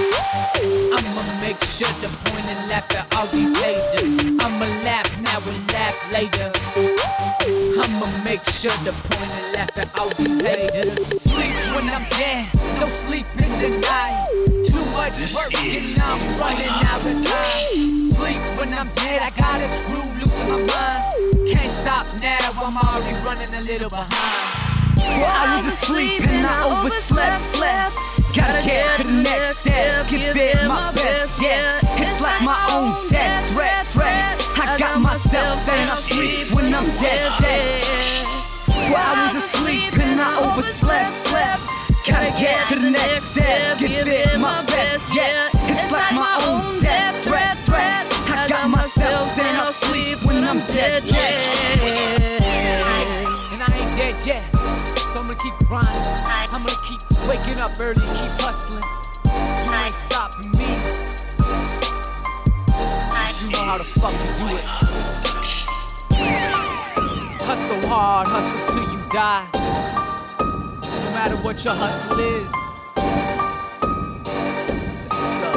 I'ma make sure to point and laugh at all these haters. I'ma laugh now and laugh later. I'ma make sure to point and laugh at all these haters. Sleep when I'm dead, no sleep in the night. Too much work and I'm running out of time. Sleep when I'm dead, I gotta screw loose in my mind. Can't stop now, I'm already running a little behind. Well, I was asleep and I overslept, slept. Gotta get to the next step, give it my best, yeah. It's like my own death threat, threat. I got myself saying I'll sleep when I'm dead, dead. Well, I was asleep and I overslept, slept. Gotta get to the next step, give it my best, yeah. It's like my own death threat, threat. I got myself saying I'll sleep when I'm dead, dead. And I ain't dead yet, so I'm gonna keep grinding. I'm gonna keep waking up early, keep hustling. You ain't stopping me. You know how to fucking do it. Hustle hard, hustle till you die. No matter what your hustle is. That's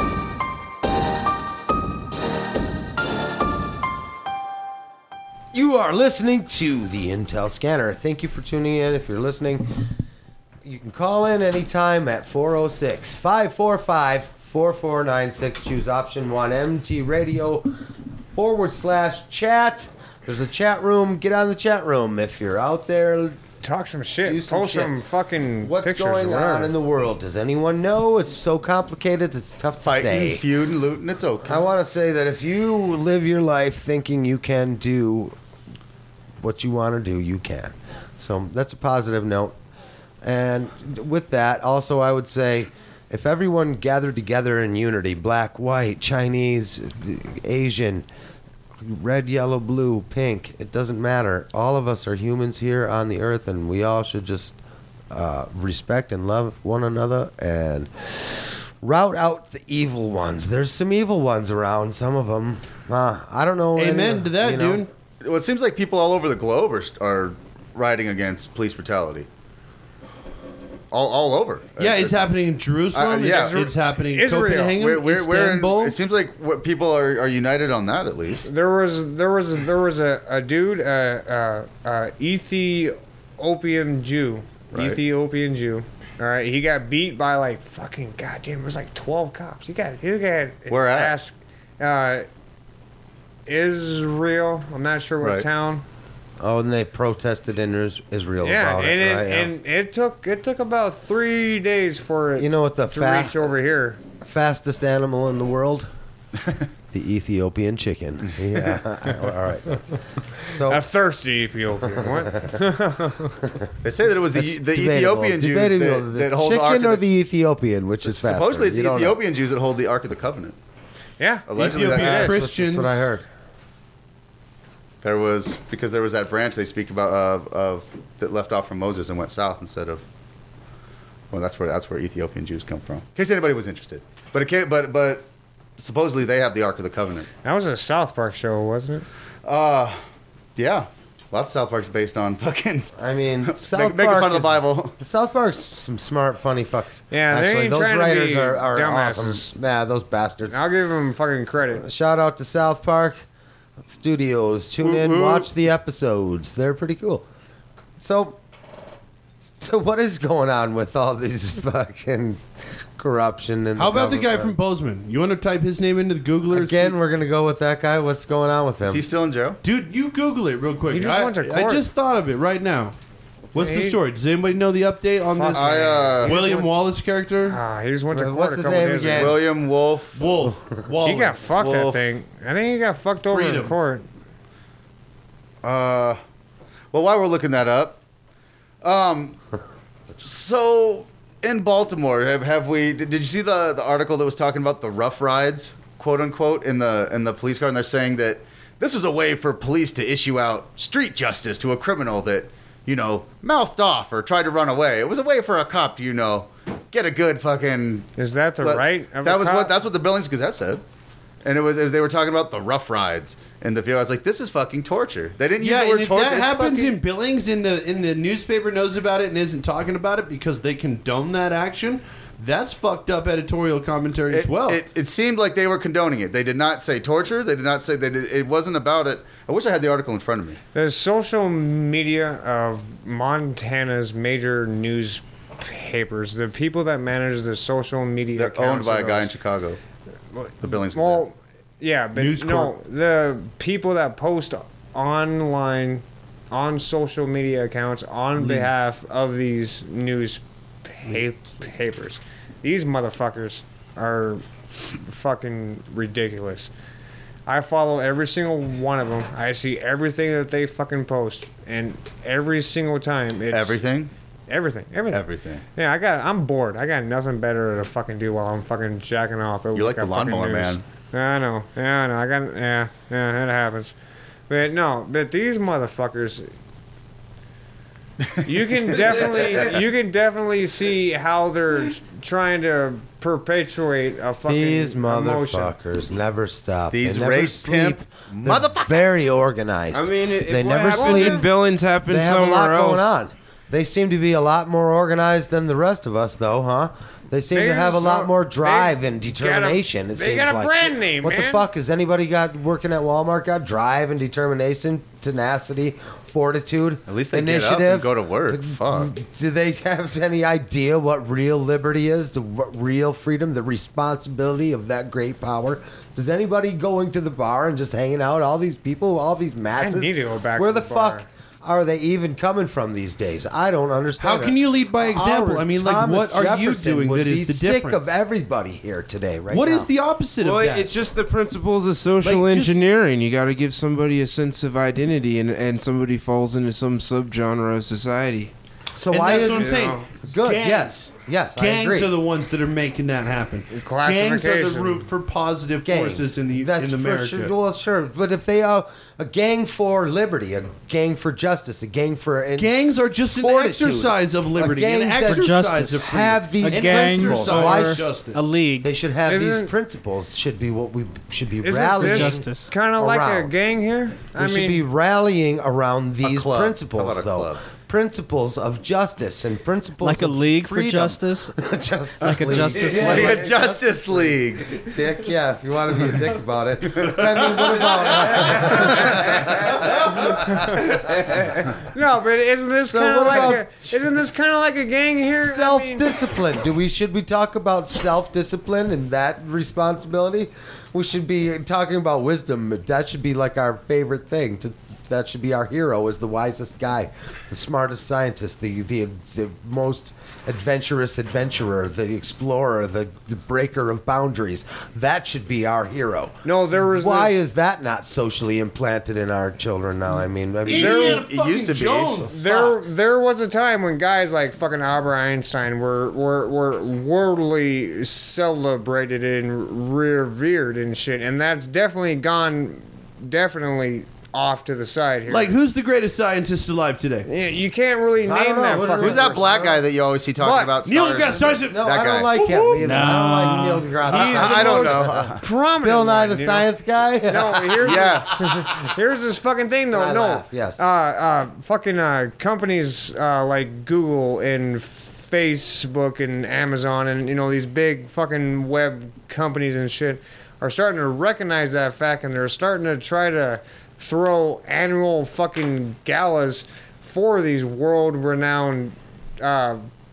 what's up. You are listening to the Intel Scanner. Thank you for tuning in. If you're listening, you can call in anytime at four oh six, five four five, four four nine six. Choose option one, M T Radio forward slash chat. There's a chat room. Get on the chat room if you're out there. Talk some shit. Do some Post shit. some fucking What's pictures. going or on in the world? Does anyone know? It's so complicated. It's tough to Fighting, say. feuding, looting, it's okay. I want to say that if you live your life thinking you can do what you want to do, you can. So that's a positive note. And with that, also, I would say if everyone gathered together in unity, black, white, Chinese, Asian, red, yellow, blue, pink, it doesn't matter. All of us are humans here on the earth, and we all should just uh, respect and love one another and rout out the evil ones. There's some evil ones around, some of them. Uh, I don't know. Amen any- to that, you know. dude. Well, it seems like people all over the globe are, are riding against police brutality. All, all over. Yeah, it's, happening in Jerusalem. Uh, yeah. it's, it's happening in Israel. Copenhagen, We're, we're, we're in, Istanbul. it seems like what people are, are united on that at least. There was there was there was a, a dude, uh, uh, uh, Ethiopian Jew, Right. Ethiopian Jew. All right, he got beat by like fucking goddamn. It was like twelve cops. He got he got Where at? asked, uh, Israel. I'm not sure what Right. town. Oh, and they protested in Is- Israel Yeah, about and it, it, right? Yeah. and it took it took about three days for it You know what the to fa- reach over here. fastest animal in the world? The Ethiopian chicken. Yeah. All right. So A thirsty Ethiopian. What? They say that it was the, That's the debatable. Ethiopian Jews Debatable. that, the that hold the Ark chicken of or the, the Ethiopian, which is faster. supposedly it's You the don't know. Ethiopian Jews that hold the Ark of the Covenant. Yeah. Allegedly, Ethiopian that, That's what- Christians. That's what I heard. there was because there was that branch they speak about of, of that left off from Moses and went south instead of. Well, that's where that's where Ethiopian Jews come from. In case anybody was interested, but it can't, but but supposedly they have the Ark of the Covenant. That was a South Park show, wasn't it? Uh, yeah, lots of South Park's based on fucking I mean, South make, making Park fun of the is- Bible. South Park's some smart, funny fucks. Yeah, they Actually, ain't those trying to writers be are, are dumbasses. awesome. Yeah, those bastards. I'll give them fucking credit. Shout out to South Park Studios. Tune in, Woo-woo. watch the episodes. They're pretty cool. So, so what is going on with all these fucking corruption and How about the guy from government? Bozeman? You want to type his name into the Googler? Again, we're gonna go with that guy. What's going on with him? Is he still in jail? Dude, you Google it real quick. He just I, went to I court. just thought of it right now. What's the He- story? Does anybody know the update on Fuck. this I uh, William Wallace character? Ah, he just went to What's court a his couple name days again? ago. William Wolf. Wolf. Wallace. He got fucked, I Wolf. think. I think he got fucked over Freedom. in court. Uh, well, while we're looking that up, um, so in Baltimore, have, have we? Did, did you see the the article that was talking about the rough rides, quote unquote, in the in the police car, and they're saying that this was a way for police to issue out street justice to a criminal that you know mouthed off or tried to run away. It was a way for a cop to you know get a good fucking. Is that the Let- right of that a was cop? what that's what the Billings Gazette said, and it was, it was they were talking about the rough rides in the video. I was like, this is fucking torture. They didn't use Yeah, the and word if torture. that It's happens fucking- in Billings, in the in the newspaper knows about it and isn't talking about it because they condone that action, that's fucked up editorial commentary as It, well. it, it seemed like they were condoning it. They did not say torture. They did not say they did. It wasn't about it. I wish I had the article in front of me. The social media of Montana's major newspapers, the people that manage the social media They're owned accounts by a of guy in those- Chicago. The Billings Well, Gazette. yeah, but News no, Corp. the people that post online on social media accounts on Mm-hmm. behalf of these newspapers, these motherfuckers are fucking ridiculous. I follow every single one of them. I see everything that they fucking post, and every single time it's Everything, everything, everything. everything. Yeah, I got. I'm bored. I got nothing better to fucking do while I'm fucking jacking off. You're like the lawnmower man. Yeah, I know. Yeah, I know. I got. Yeah, yeah, it happens. But no, but these motherfuckers. You can definitely, you can definitely see how they're trying to perpetuate a fucking These emotion. motherfuckers never stop. These they never race sleep. pimp They're motherfuckers. Very organized. I mean, if they what never happened sleep. in Billings happened They have a somewhere lot else. going on. They seem to be a lot more organized than the rest of us, though, huh? They seem They to have a just lot are- more drive they and got a- determination. it they seems got a like. brand name, What the man. fuck has anybody got working at Walmart? Got drive and determination, tenacity, fortitude. At least they initiative. get up and go to work. Fuck. Do they have any idea what real liberty is? The what real freedom, the responsibility of that great power? Does anybody going to the bar and just hanging out? All these people, all these masses. need to go back Where to the, the bar. fuck are they even coming from these days? I don't understand. How it. can you lead by example? Our I mean, like, Thomas what are you Jefferson doing would that is be the sick difference? of everybody here today, right What now. is the opposite Well, of that? it's just the principles of social Like, just- engineering. You got to give somebody a sense of identity, and, and somebody falls into some subgenre of society. So and why that's is what I'm it saying. good? Gangs. Yes, yes, I Gangs agree. are the ones that are making that happen. Gangs are the Classification. root for positive Gangs. forces in the That's in for America. sure. Well, sure, but if they are a gang for liberty, a gang for justice, a gang for in- Gangs are just an fortitude, exercise of liberty, a gang an that exercise justice. of freedom. have these A gang principles. or Why Exercise sh- of justice. a league. they should have Isn't- these principles. Should be what we should be Isn't rallying. this Justice. kind of like a around. gang here? We I should mean, be rallying around these club. principles, How about a though. club? principles of justice and principles Like a of league for freedom. justice? Justice Like a League. Justice Yeah, Like League? a Justice League. Dick, yeah, if you want to be a dick about it. But I mean, what about... No, but isn't this So kind of what like about- a, isn't this kind of like a gang here? I mean- Self-discipline. Do we should we talk about self-discipline and that responsibility? We should be talking about wisdom. That should be like our favorite thing. To that should be our hero, is the wisest guy, the smartest scientist, the the the most adventurous adventurer, the explorer, the, the breaker of boundaries. That should be our hero. No, there was Why this- is that not socially implanted in our children now? I mean, I mean There- It used to be. There, there was a time when guys like fucking Albert Einstein were were, were worldly celebrated and revered and shit, and that's definitely gone, definitely off to the side here. Like, who's the greatest scientist alive today? Yeah, you can't really I name don't know. that What- fucking. Who's that person. black guy that you always see talking But about? Neil stars? deGrasse Tyson. no, that I don't guy. like him either. I don't like Neil deGrasse I, Tyson. I don't know. Prominent Bill Nye one, the you know? Science Guy. No, here's Yes. here's this fucking thing though. I no, laugh, yes. Uh, uh, fucking uh, companies uh, like Google and Facebook and Amazon and you know these big fucking web companies and shit are starting to recognize that fact, and they're starting to try to throw annual fucking galas for these world-renowned uh,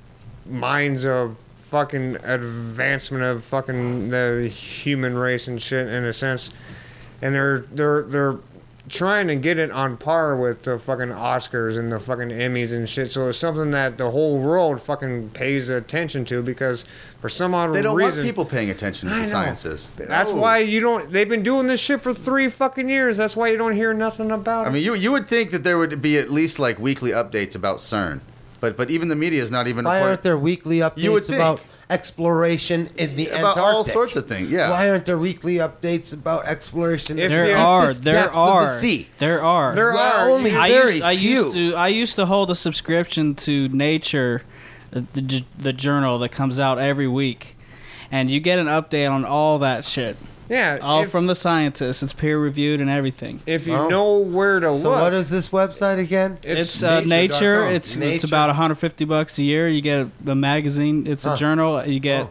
minds of fucking advancement of fucking the human race and shit in a sense, and they're they're they're trying to get it on par with the fucking Oscars and the fucking Emmys and shit. So it's something that the whole world fucking pays attention to because for some odd They don't reason want people paying attention to I the know. sciences. That's why you don't. They've been doing this shit for three fucking years. That's why you don't hear nothing about it. I mean, you you would think that there would be at least like weekly updates about CERN, but but even the media is not even Why reporting- aren't there weekly updates You would think. about exploration in the About Antarctic? all sorts of things, yeah. Why aren't there weekly updates about exploration If in There you- the are, deepest there depths of are, the sea? there are. There Well, are. only I very used, I few. used to I used to hold a subscription to Nature, uh, the, j- the journal that comes out every week, and you get an update on all that shit, yeah, all if, from the scientists. It's peer reviewed and everything. if you Oh. know where to So look. what is this website again? It's, uh, Nature. nature. It's it's Nature. about one hundred fifty bucks a year. You get a, a magazine. It's a Huh. journal. You get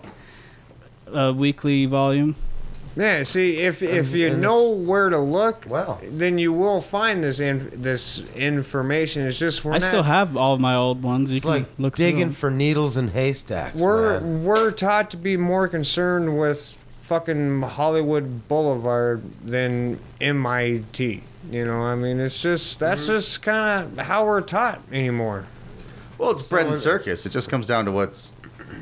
a weekly volume. Yeah, see, if if And- you and know where to look, Wow. then you will find this in, this information. It's just we're I not, still have all of my old ones. You It's can like look through digging them. for needles in haystacks. we're man. we're taught to be more concerned with fucking Hollywood Boulevard than M I T. You know, I mean, it's just that's just kind of how we're taught anymore. Well, it's bread and So- circus. It just comes down to what's.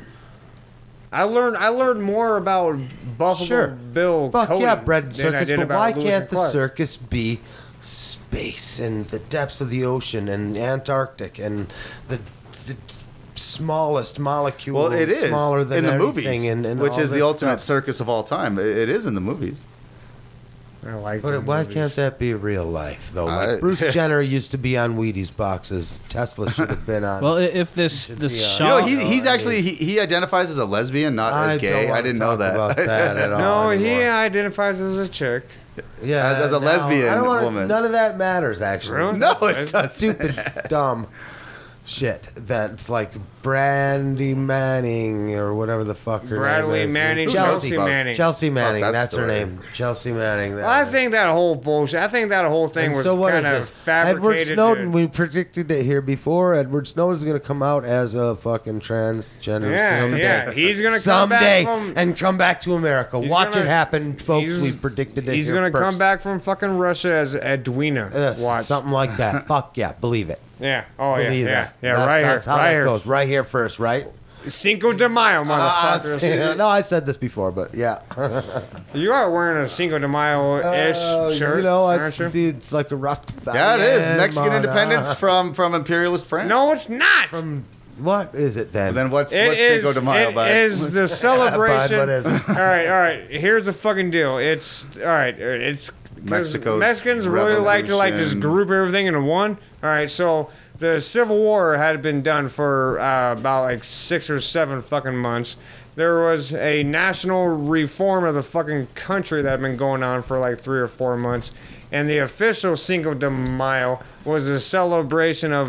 I learned I learned more about Buffalo Sure. Bill Fuck Cody yeah, bread and than I circus, did but about why Lewis can't and the Clark. circus be space and the depths of the ocean and Antarctic and the, the smallest molecule Well, it is smaller than in the everything movies, and, and which all is the this ultimate stuff. circus of all time. It, it is in the movies. I like But them why movies. can't that be real life though? Like I- Bruce Jenner used to be on Wheaties boxes. Tesla should have been on. Well, i- if this should this be, uh, You shot, know, he, no, he's I actually he, he identifies as a lesbian, not I as gay. don't I wanna didn't know talk that. about that at all. No, he anymore. identifies as a chick. Yeah, As- as a no, lesbian I don't wanna, woman. None of that matters, actually. Really? No, That's- it doesn't. Stupid, dumb shit. That's like Brandy Manning or whatever the fuck her Bradley name is. Manning, Chelsea, Chelsea Manning. Chelsea Manning. that That's her story. name. Chelsea Manning. that I is. think that whole bullshit. I think that whole thing And was so what is kind of this? fabricated. Edward Snowden, to- we predicted it here before. Edward Snowden's going to come out as a fucking transgender Yeah, someday. yeah. He's gonna come back someday from- and come back to America. He's Watch gonna- it happen, folks. he's- We predicted it. He's here gonna first. come back from fucking Russia as Edwina. Yes, Watch. something like that. Fuck yeah, believe it. Yeah. Oh yeah. Believe Yeah. that. Yeah. That- right here. That's how right that here. goes. Right here first, right? Cinco de Mayo, Ah, motherfucker. no, I said this before, but yeah. You are wearing a Cinco de Mayo ish Uh, shirt, You know, aren't it's, you? dude, it's like a Rastafarian. Yeah, it is Mexican man, independence uh, from from imperialist France. No, it's not. From what is it then? Then what's It what's is, Cinco de Mayo? it bud? is the celebration. what is it? All right, all right. Here's the fucking deal. It's all right. It's 'cause Mexico's Mexicans really like to like just revolution. group everything into one. All right, so the Civil War had been done for uh, about like six or seven fucking months. There was a national reform of the fucking country that had been going on for like three or four months, and the official Cinco de Mayo was a celebration of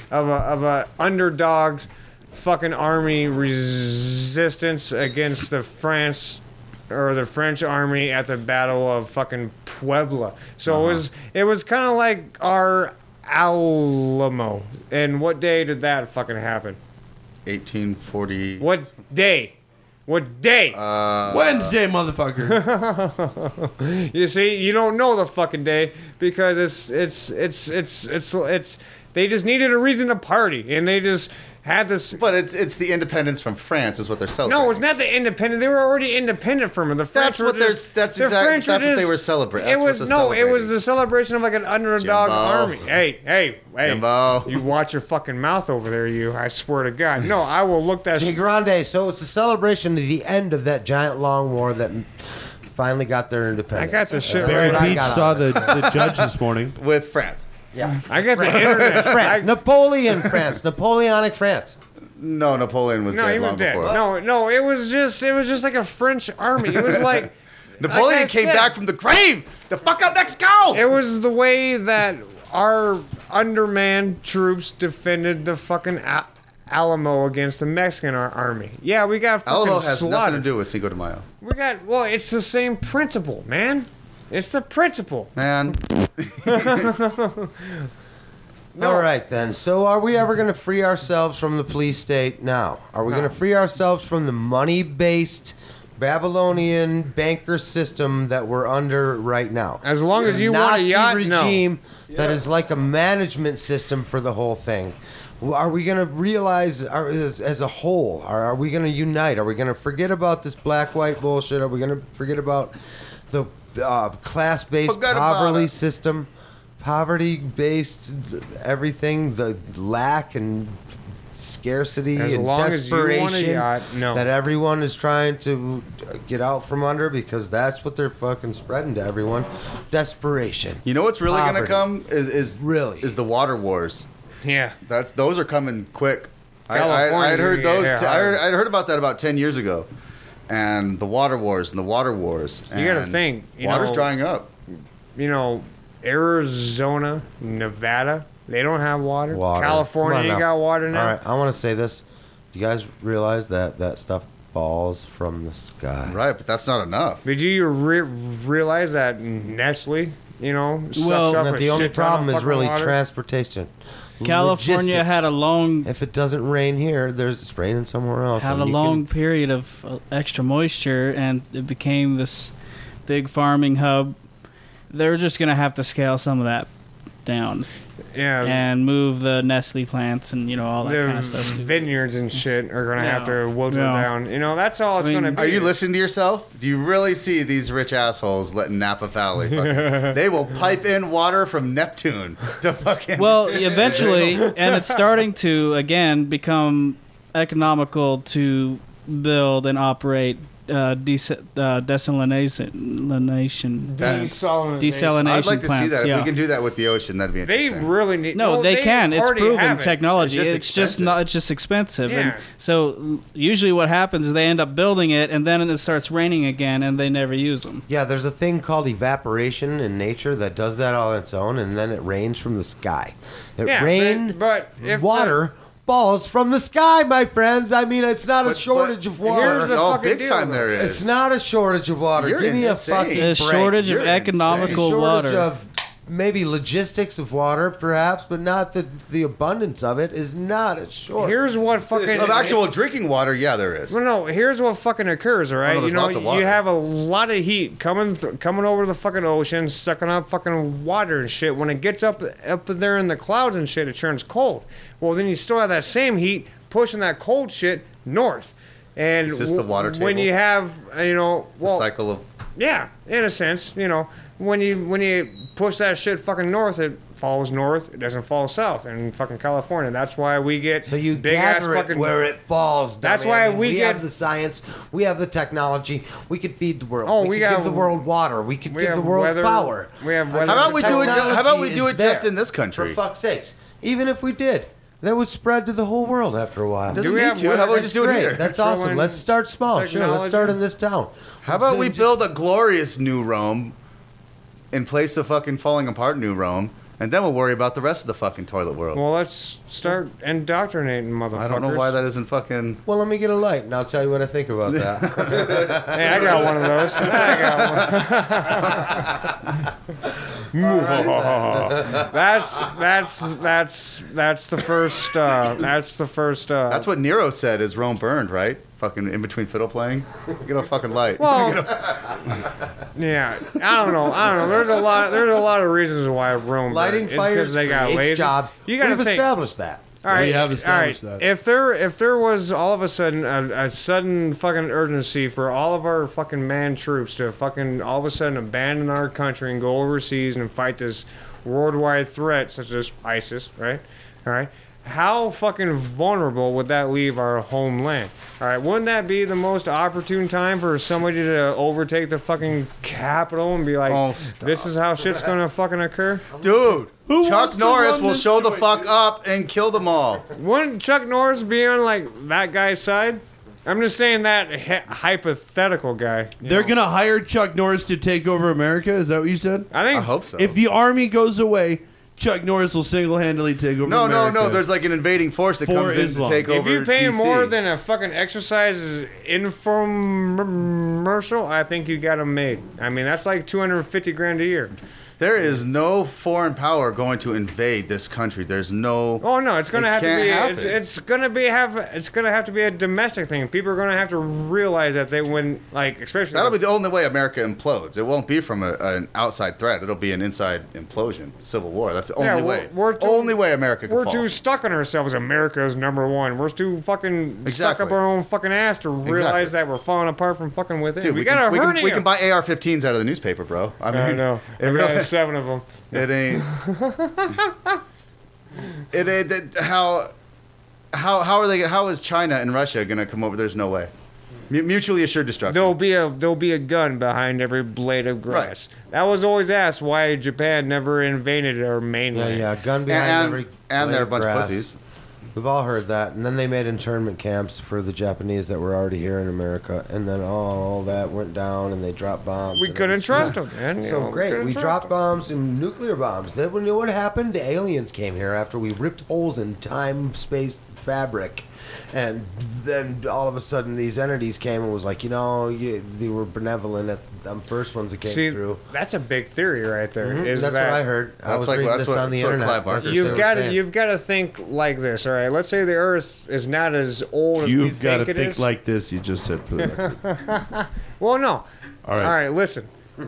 of a of a underdogs fucking army resistance against the France or the French army at the Battle of fucking Puebla. So Uh-huh. it was it was kind of like our Alamo. And what day did that fucking happen? eighteen forty. What day? What day? Uh, Wednesday, motherfucker. You see, you don't know the fucking day because it's it's it's it's it's it's they just needed a reason to party and they just had this. But it's it's the independence from France is what they're celebrating. No, it's not the independent. They were already independent from it. The French That's were what they're- just, that's the exact- French that's what they just- were celebrating. It That's what was they're no, it was celebrating. the celebration of like an underdog Jimbo. army. Hey, hey, hey! Jimbo. You watch your fucking mouth over there, you! I swear to God, no, I will look that. Jay Grande. So it's a celebration of the end of that giant long war that finally got their independence. I got the shit That's Barry what right. I Beach got saw out the, of it. the judge this morning. with France. Yeah. I got the internet. France. I- Napoleon, France. Napoleonic France. No, Napoleon was no, dead he was long dead. before. No, no, it was just it was just like a French army. It was like Napoleon like I came said, back from the grave to fuck up Mexico. It was the way that our undermanned troops defended the fucking Al- Alamo against the Mexican ar- army. Yeah, we got fucking Alamo has slaughtered. nothing to do with Cinco de Mayo. We got well, it's the same principle, man. It's the principle. Man, No. All right, then. So, are we ever going to free ourselves from the police state now? Are we No. going to free ourselves from the money based Babylonian banker system that we're under right now? As long as you want a Nazi yacht, no. regime that is like a management system for the whole thing. Well, Are we going to realize are, as, as a whole? Are, are we going to unite? Are we going to forget about this black white bullshit? Are we going to forget about the uh, class based Forget about poverty it. system? Poverty based everything, the lack and scarcity As and long as you want a desperation yacht, no. that everyone is trying to get out from under because that's what they're fucking spreading to everyone. Desperation. you know what's really gonna Poverty. come is is Really? is the water wars. Yeah. That's those are coming quick. I, I, California's I'd heard gonna get those. hit T- I heard, hard. I'd heard about that about ten years ago, and the water wars and the water wars. You gotta and think, you water's know- drying up. You know, Arizona, Nevada, they don't have water. Water. California Come on ain't now. got water now. All right, I want to say this. Do you guys realize that that stuff falls from the sky? Right, but that's not enough. Did you re- realize that Nestle, you know, sucks Well- up That a the only shit ton of problem is fucking really water? transportation. California Logistics. had a long If it doesn't rain here, there's it's raining somewhere else. had and a you long can- period of uh, extra moisture, and it became this big farming hub. They're just gonna have to scale some of that down Yeah. and move the Nestle plants and you know all that the kind of stuff. too. vineyards and shit are gonna have Yeah. to wilter Yeah. down. You know, that's all it's I mean, gonna be. Are you listening to yourself? Do you really see these rich assholes letting Napa Valley? Fucking, they will pipe in water from Neptune to fucking. Well, eventually, and it's starting to again become economical to build and operate uh, des- uh, desalination plants. Desalination. Desalination I'd like to plants. see that. yeah. If we can do that with the ocean, that'd be They interesting. really need. No, they, can. It's already proven have it. technology. It's It's just just, expensive. not. It's just expensive. Yeah. And so l- usually what happens is they end up building it, and then it starts raining again, and they never use them. Yeah, there's a thing called evaporation in nature that does that all on its own, and then it rains from the sky. It Yeah, rain, but- but if water falls from the sky, my friends. I mean, it's not a But- shortage but of water. here's the oh, fucking big deal, time though. there is. It's not a shortage of water. You're Give me insane. a fucking A break. shortage You're of insane. economical shortage water. of maybe logistics of water, perhaps, but not the the abundance of it is not a shortage. Here's what fucking Of actual drinking water, yeah, there is. Well, no. Here's what fucking occurs. All right, Oh, no, you there's know, lots of water. you have a lot of heat coming th- coming over the fucking ocean, sucking up fucking water and shit. When it gets up up there in the clouds and shit, it turns cold. Well, then you still have that same heat pushing that cold shit north. And Is this the water w- when table? you have, uh, you know, The well, cycle of yeah, in a sense, you know, when you when you push that shit fucking north, it falls north. It doesn't fall south. In fucking California, that's why we get So you big ass gather it fucking where it falls. That's dummy. why I mean, we we get- have the science, we have the technology, we could feed the world. Oh, we, we could got- give the world water. We could we give the have world weather- power. we have I weather- mean, How about we do it? technology How about we do is it just there. in this For country? fuck's sakes, even if we did, that would spread to the whole world after a while. Doesn't we need have to. How about we weather- just do it Great, here? that's Throw awesome. in Let's start small. Sure, let's technology. start in this town. How about we Just- build a glorious new Rome in place of fucking falling apart New Rome, And then we'll worry about the rest of the fucking toilet world. Well, let's start indoctrinating motherfuckers. I don't know why that isn't fucking... Well, let me get a light, and I'll tell you what I think about that. Hey, I got one of those. I got one. that's that's that's that's the first. Uh, that's the first. Uh, That's what Nero said is Rome burned, right? Fucking in between fiddle playing. Get a fucking light. Well, Get a- yeah, I don't know. I don't know. There's a lot. There's a lot of reasons why Rome Lighting burned. It's 'cause fires they got creates lazy. jobs. You gotta We've think. established that. All right, We have all established right. that. If there, if there was all of a sudden a, a sudden fucking urgency for all of our fucking man troops to fucking all of a sudden abandon our country and go overseas and fight this worldwide threat such as ISIS, right? All right. How fucking vulnerable would that leave our homeland? All right, wouldn't that be the most opportune time for somebody to overtake the fucking capital and be like, Oh, stop. "This is how shit's gonna fucking occur"? Dude, Who wants Chuck to Norris run will this show the joint, fuck dude? up and kill them all. Wouldn't Chuck Norris be on like that guy's side? I'm just saying that hy- hypothetical guy. you They're know. gonna hire Chuck Norris to take over America. Is that what you said? I think. I hope so. If the army goes away, Chuck Norris will single-handedly take over no, America. no, no. There's like an invading force that For comes in Islam. to take If over you pay D C. more than a fucking exercise infomercial, I think you got them made. I mean, that's like two hundred fifty grand a year. There is no foreign power going to invade this country. There's no. Oh no, it's gonna It have to can't be. happen. It's, it's gonna be have. It's gonna have to be a domestic thing. People are gonna have to realize that they when like especially. That'll be the only way America implodes. It won't be from a, an outside threat. It'll be an inside implosion, civil war. That's the Yeah, only we're- way. we're too- only way America can We're fall. too stuck on ourselves. America's number one. We're too fucking stuck Exactly. up our own fucking ass to realize Exactly. that we're falling apart from fucking within. Dude, we, we, got can, a we, can, hernia. we can buy A R fifteens out of the newspaper, bro. I mean, I know. It, I really, got seven of them. it ain't. it, it, it how how how are they? How is China and Russia gonna come over? There's no way. Mu- Mutually assured destruction. There'll be a there'll be a gun behind every blade of grass. That was always asked why Japan never invaded our Yeah, mainland. yeah, gun behind and every and they're a blade bunch grass. of pussies. We've all heard that. And then they made internment camps for the Japanese that were already here in America. And then all that went down and they dropped bombs. We and it couldn't was- trust them, man. you So know, great. couldn't We trust dropped 'em. bombs and nuclear bombs. Then when you know what happened? The aliens came here after we ripped holes in time space fabric. And then all of a sudden these entities came and was like, you know, you, they were benevolent at the first ones that came See, through. that's a big theory right there. Mhm, Is that's that what I heard. I That's was like- reading that's this what- on the that's what internet. Clive Barker That's what You've they were got to saying. you've got to think like this. All right, let's say the Earth is not as old as we You've got to think it think is. like this. You just said for the record. Well, no. All right. All right, listen. All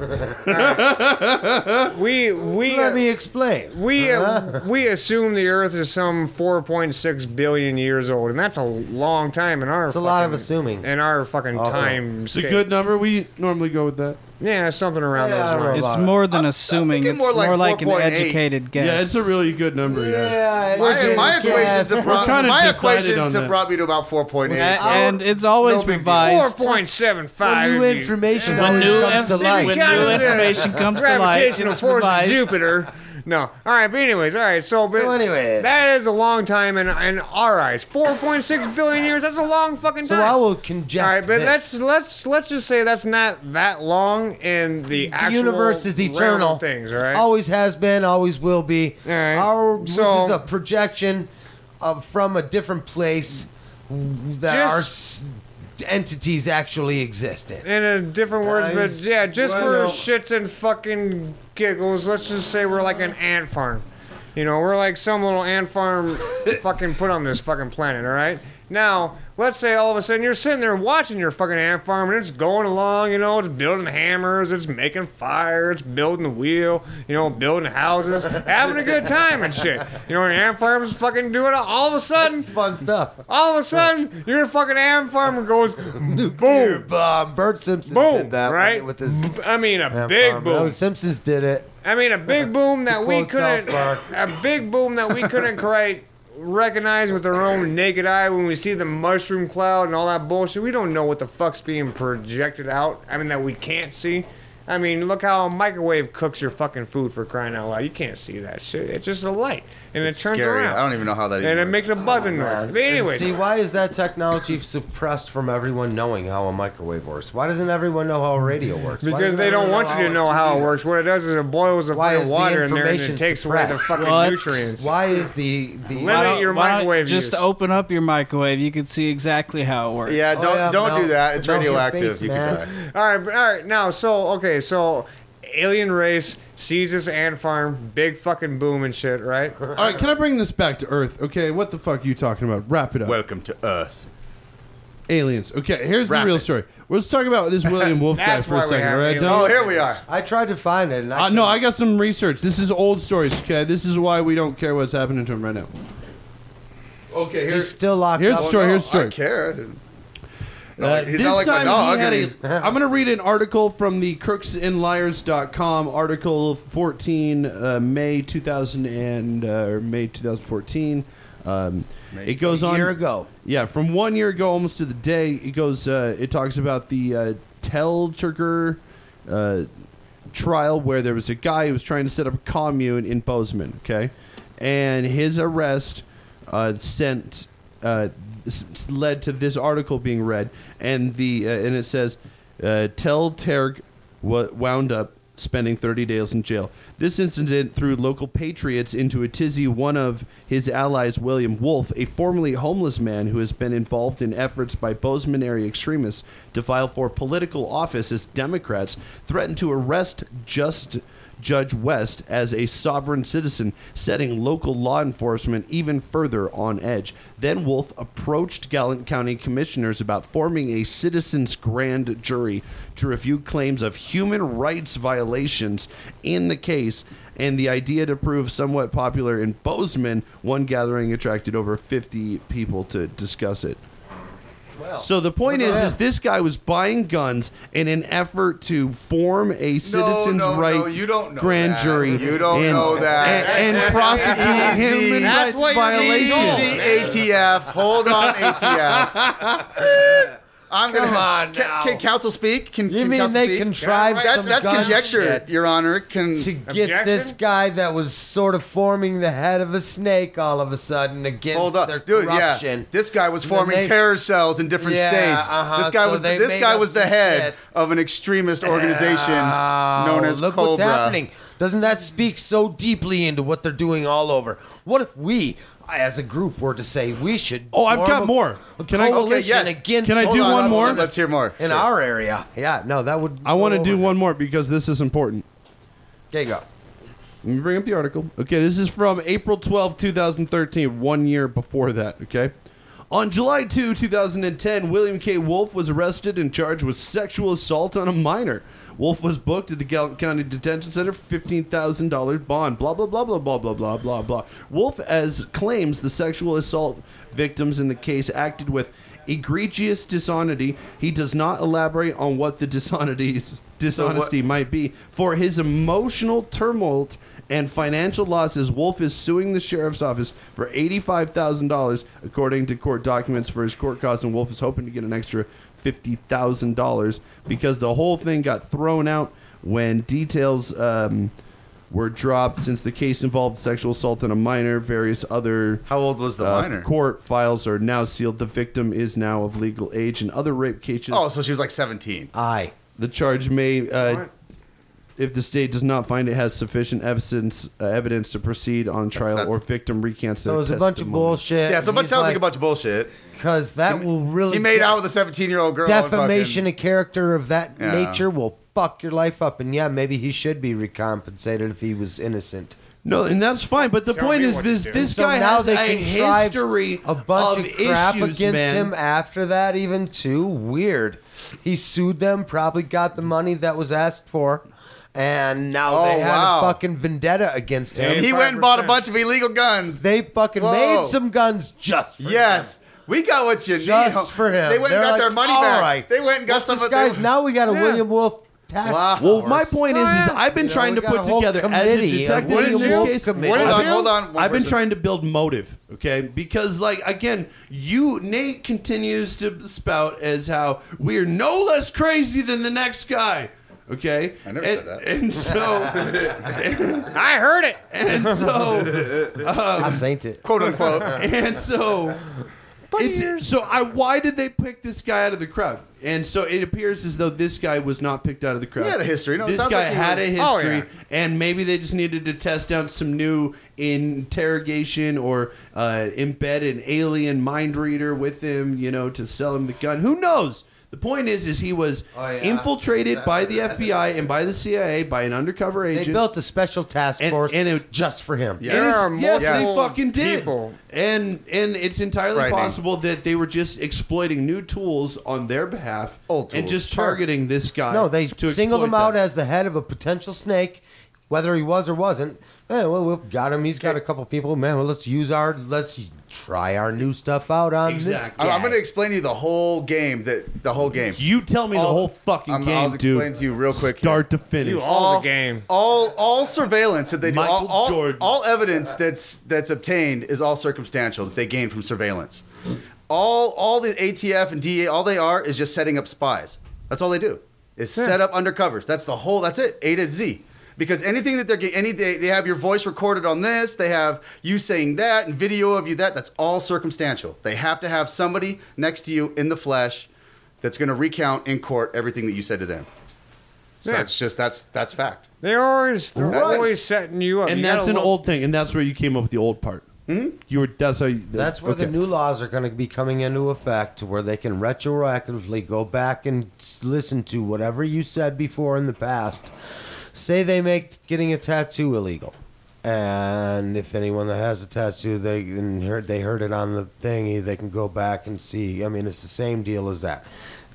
right. We we Let me explain. we uh, we assume the Earth is some four point six billion years old, and that's a long time in our. It's a lot of fucking- assuming. In our fucking Also. time. It's a good number. We normally go with that. Yeah, something around Yeah, I those don't know. lines. It's lot. more than assuming. thinking It's more more like like, an four point eight. educated guess. Yeah, it's a really good number. Yeah. Yeah, it My, is- my yes. equations have brought, kinda my decided equations on have that. brought me to about four point eight. A- and it's always No big deal. revised. Four point seven Well, five. new information When always new, comes to inf- light. when Kind new of the information comes to light, Gravitational it's force revised. of Jupiter. No. All right, but anyways, all right. So, but So anyways. that is a long time in, in our eyes. four point six billion years. That's a long fucking So time. I will conject All right, but this. let's let's let's just say that's not that long in the The actual universe is realm eternal. of things. All right. Always has been, always will be. All right. Our So- this is a projection of from a different place that Just- our s- entities actually exist in. In a different words, but Guys, yeah, just why for no? shits and fucking giggles, let's just say we're like an ant farm. You know, we're like some little ant farm fucking put on this fucking planet, all right? Now, let's say all of a sudden you're sitting there watching your fucking ant farm and it's going along, you know, it's building hammers, it's making fire, it's building the wheel, you know, building houses, having a good time and shit. You know, an ant farm's fucking doing it. All of a sudden, It's fun stuff. all of a sudden, your fucking ant farm goes boom. Um, Bert Simpson Boom, did that right? with his I mean, a ant big farm. boom. No, Simpsons did it. I mean, a big boom that we quote South couldn't, Park. a big boom that we couldn't quite recognize with our own naked eye when we see the mushroom cloud and all that bullshit. We don't know what the fuck's being projected out. I mean, that we can't see. I mean, look how a microwave cooks your fucking food, for crying out loud. You can't see that shit. It's just a light. and It's it turns scary. around. I don't even know how that. Even and it works. makes a buzzing noise. Man. But anyways, And see, why is that technology suppressed from everyone knowing how a microwave works? Why doesn't everyone know how a radio works? Why because doesn't they don't everyone want you to know a how T V it works. What it does is it boils the Why fucking is the water in there and it information takes away the suppressed? fucking What? nutrients. Why is the the Limit Why don't- your why don't microwave Just use. open up your microwave. You can see exactly how it works. Yeah, Oh, don't yeah, don't melt- do that. It's melt your radioactive. face, you man. can die. All right, all right. Now, so okay, so alien race sees this ant farm, big fucking boom and shit, right? All right, can I bring this back to Earth? Okay, what the fuck are you talking about? Wrap it up. Welcome to Earth. Aliens. Okay, here's Wrap the real it. story. Let's talk about this William Wolf guy That's for a why we second. have All right, aliens. Don? Oh, here we are. I tried to find it. And I Uh, no, I got some research. This is old stories. Okay, this is why we don't care what's happening to him right now. Okay, He's here's still locked here's up. the story. no, Here's the story. I care. No, Uh, he's this not like my time dog. he had and he- a. I'm going to read an article from the crooks and liars dot com, article fourteen, uh, May two thousand and uh, or May twenty fourteen. Um, it goes a on year ago. Yeah, from one year ago, almost to the day. It goes. Uh, it talks about the uh, Telturker uh, trial, where there was a guy who was trying to set up a commune in Bozeman. Okay, and his arrest uh, sent uh, s- s- led to this article being read, and the uh, and it says uh, Telturk w- wound up spending thirty days in jail. This incident threw local patriots into a tizzy. One of his allies, William Wolf, a formerly homeless man who has been involved in efforts by Bozeman area extremists to file for political office as Democrats, threatened to arrest just Judge West as a sovereign citizen, setting local law enforcement even further on edge. Then Wolf approached Gallant County commissioners about forming a citizens' grand jury to review claims of human rights violations in the case, and the idea to prove somewhat popular in Bozeman. One gathering attracted over fifty people to discuss it. So the point look is, at is that. this guy was buying guns in an effort to form a citizens' no, right no, you don't know grand that. jury. You don't and, know that. And, and prosecute Easy. human That's rights what you need to know. violations. Easy, A T F. Hold on, A T F. I'm gonna Come on can, now. can council speak? Can, You can mean council they speak? contrived That's some that's gun conjecture, shit Your Honor. Can to get Objection? this guy that was sort of forming the head of a snake all of a sudden against hold on, their dude? corruption? Yeah, this guy was And then forming they- terror cells in different Yeah, states. uh-huh, This guy so was they this made guy up was the some head shit. of an extremist organization Oh, known as look Cobra. what's happening. Doesn't that speak so deeply into what they're doing all over? What if we, as a group, were to say we should? Oh, I've form got a- more. A Can I- okay, coalition yes. against? Can I Hold do on, one let's- more? Let's hear more. in Sure. our area? Yeah, no, that would. I want to go do over one there. more because this is important. There you go. Let me bring up the article. Okay, this is from April twelfth, twenty thirteen, one year before that, okay? On July second, two thousand ten, William K. Wolf was arrested and charged with sexual assault on a minor. Wolf was booked at the Gallant County Detention Center for fifteen thousand dollars bond. Blah, blah, blah, blah, blah, blah, blah, blah, blah. Wolf, as claims the sexual assault victims in the case acted with egregious dishonesty. He does not elaborate on what the dishonesties, dishonesty might be. For his emotional tumult and financial losses, Wolf is suing the sheriff's office for eighty-five thousand dollars, according to court documents, for his court costs, and Wolf is hoping to get an extra fifty thousand dollars because the whole thing got thrown out when details um, were dropped since the case involved sexual assault on a minor. Various other How old was the uh, minor? court files are now sealed. The victim is now of legal age. In other rape cases, Oh, so she was like seventeen. Aye. the charge may, uh, if the state does not find it has sufficient evidence uh, evidence to proceed on trial that's- or victim recants So their it was a bunch of testimony. bullshit. Yeah, so it He's sounds like a bunch of bullshit. because that will really He made de- out with a seventeen-year-old girl. and defamation fucking- of character of that Yeah. nature will fuck your life up. And yeah, maybe he should be recompensated if he was innocent. No, and that's fine. But the Tell point me is, what to this do. this So guy now has they a contrived history a bunch of, of, crap issues, against man. him after that, even too. Weird. He sued them, probably got the money that was asked for, and now Oh, they had wow. a fucking vendetta against him. And he went and bought a bunch of illegal guns. They fucking Whoa. made some guns just for Yes. him. We got what you Just need. for him. They went They're and got like, their money all back. right. They went and got What's some this of guys? they- Now we got a Yeah. William Wolf task Wow. Well, my force. point is, is I've been You know, trying we to got put a whole together as a committee, a detective William in this Wolf case. committee. What Hold is on, it? hold on. One I've been person. trying to build motive, okay? Because, like, again, you, Nate, continues to spout as how we're no less crazy than the next guy, Okay, I never and, said that. And so, I heard it. and so, I saint it. Quote unquote. and so, it's so. I why did they pick this guy out of the crowd? And so it appears as though this guy was not picked out of the crowd. He had a history. No, it this sounds guy like he had was- a history, Oh, yeah. and maybe they just needed to test out some new interrogation or uh, embed an alien mind reader with him, you know, to sell him the gun. Who knows? The point is, is he was Oh, yeah. infiltrated by the F B I and by the C I A by an undercover They agent. built a special task And- force and it- just for him. Yeah. And There it's- are yes, they multiple fucking did. people. And and it's entirely Frightening. possible that they were just exploiting new tools on their behalf Old and tools. just Sure. targeting this guy. No, they to singled him exploit out them. as the head of a potential snake, whether he was or wasn't. Eh, well, we've got him. He's got a couple people. Man, well, let's use our let's try our new stuff out on Exactly. this. I'm, guy. I'm going to explain to you the whole game. That the whole game. You tell me the All- whole fucking I'm- game, I'll dude. explain to you real quick here. Start to finish. You all the game. All all surveillance that they do, all, Michael all, Jordan. all evidence that's that's obtained is all circumstantial that they gain from surveillance. All all the A T F and D E A, all they are is just setting up spies. That's all they do. Is set up undercovers. That's the whole. That's it. A to Z. Because anything that they're getting, any they, they have your voice recorded on this. They have you saying that and video of you that. That's all circumstantial. They have to have somebody next to you in the flesh that's going to recount in court everything that you said to them. So Yeah. it's just that's that's fact. They're always they're Right. always setting you up. and You that's gotta an look- old thing, and that's where you came up with the old part. Hmm? You were that's how you, That's where the okay. new laws are going to be coming into effect, where they can retroactively go back and s- listen to whatever you said before in the past. Say they make getting a tattoo illegal, and if anyone that has a tattoo, they and heard they heard it on the thingy, they can go back and see. I mean, it's the same deal as that.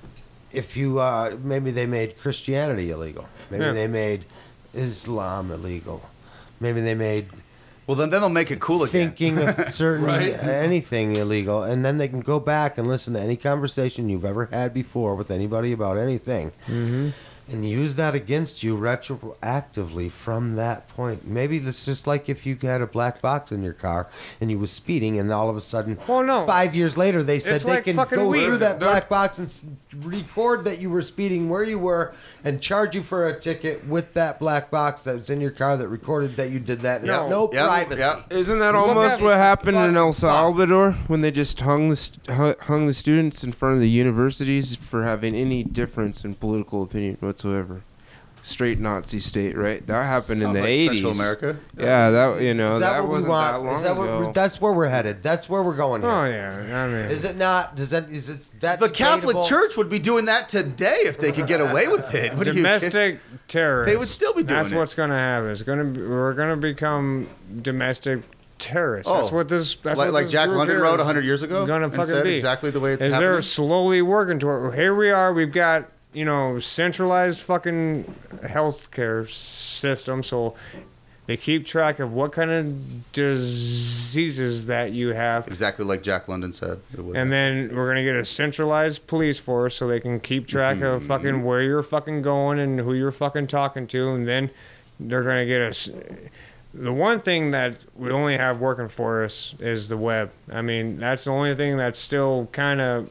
If you uh, maybe they made Christianity illegal, maybe Yeah. they made Islam illegal, maybe they made Well, then, then they'll make it cool again. thinking of certain Right. anything illegal, and then they can go back and listen to any conversation you've ever had before with anybody about anything, Mm-hmm. and use that against you retroactively from that point. Maybe it's just like if you had a black box in your car and you was speeding, and all of a sudden, Well, no. five years later, they said It's they like can fucking go weed. through that They're- black box and s- record that you were speeding where you were and charge you for a ticket with that black box that was in your car that recorded that you did that and No. have no Yep, privacy. yep. Isn't that Look almost at- what happened in El Fuck. Salvador when they just hung the st- hu- hung the students in front of the universities for having any difference in political opinion whatsoever? Straight Nazi state, right? That happened in Sounds the like eighties. Central America. Yeah, that you know Is that, that, what we wasn't want? that long Is that what ago. we're, that's where we're headed. That's where we're going here. Oh yeah, I mean, Is it not? Does that? Is it that? The Catholic debatable? Church would be doing that today if they could get away with it. What do you domestic terrorists? They would still be doing That's it. what's going to happen. It's going to be, we're going to become domestic terrorists. That's Oh. what this. That's like, what like this Jack group London here wrote is one hundred years ago Gonna and fucking said be. exactly the way it's Is happening? they're slowly working toward. Here we are. We've got you know centralized fucking healthcare system. So they keep track of what kind of diseases that you have. Exactly like Jack London said. It would. And then we're gonna get a centralized police force so they can keep track of fucking where you're fucking going and who you're fucking talking to, and then they're gonna get us. The one thing that we only have working for us is the web. I mean, that's the only thing that's still kind of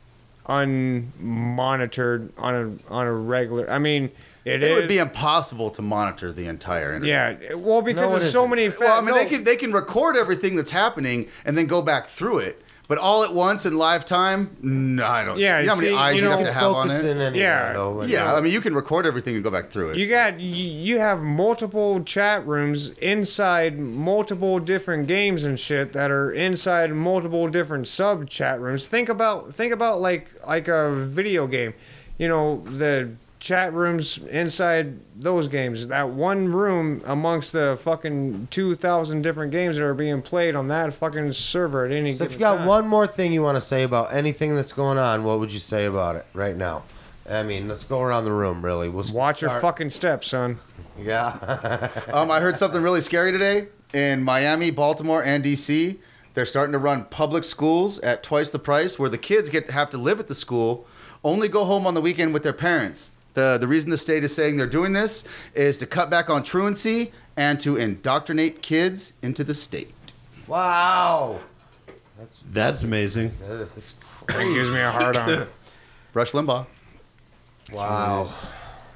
unmonitored on a on a regular. I mean, it, it is. would be impossible to monitor the entire internet. yeah. Well, because No, it there's so isn't. many. Fa- Well, I mean, no, they can they can record everything that's happening and then go back through it. But all at once in live time, no, I don't. Yeah, you know how many see, eyes you you, know, have to have on Focus it. in anywhere, Yeah. though, and- Yeah, I mean, you can record everything and go back through it. You got you, you have multiple chat rooms inside multiple different games and shit that are inside multiple different sub chat rooms. Think about think about like like a video game. You know, the chat rooms inside those games. That one room amongst the fucking two thousand different games that are being played on that fucking server at any So if given you got time. one more thing you want to say about anything that's going on, what would you say about it right now? I mean, let's go around the room. Really, we'll Watch your start- fucking steps, son. Yeah. Um, I heard something really scary today in Miami, Baltimore, and D C. They're starting to run public schools at twice the price, where the kids get to have to live at the school, only go home on the weekend with their parents. The the reason the state is saying they're doing this is to cut back on truancy and to indoctrinate kids into the state. Wow. That's amazing. That's It gives me a hard on. Rush Limbaugh. Wow.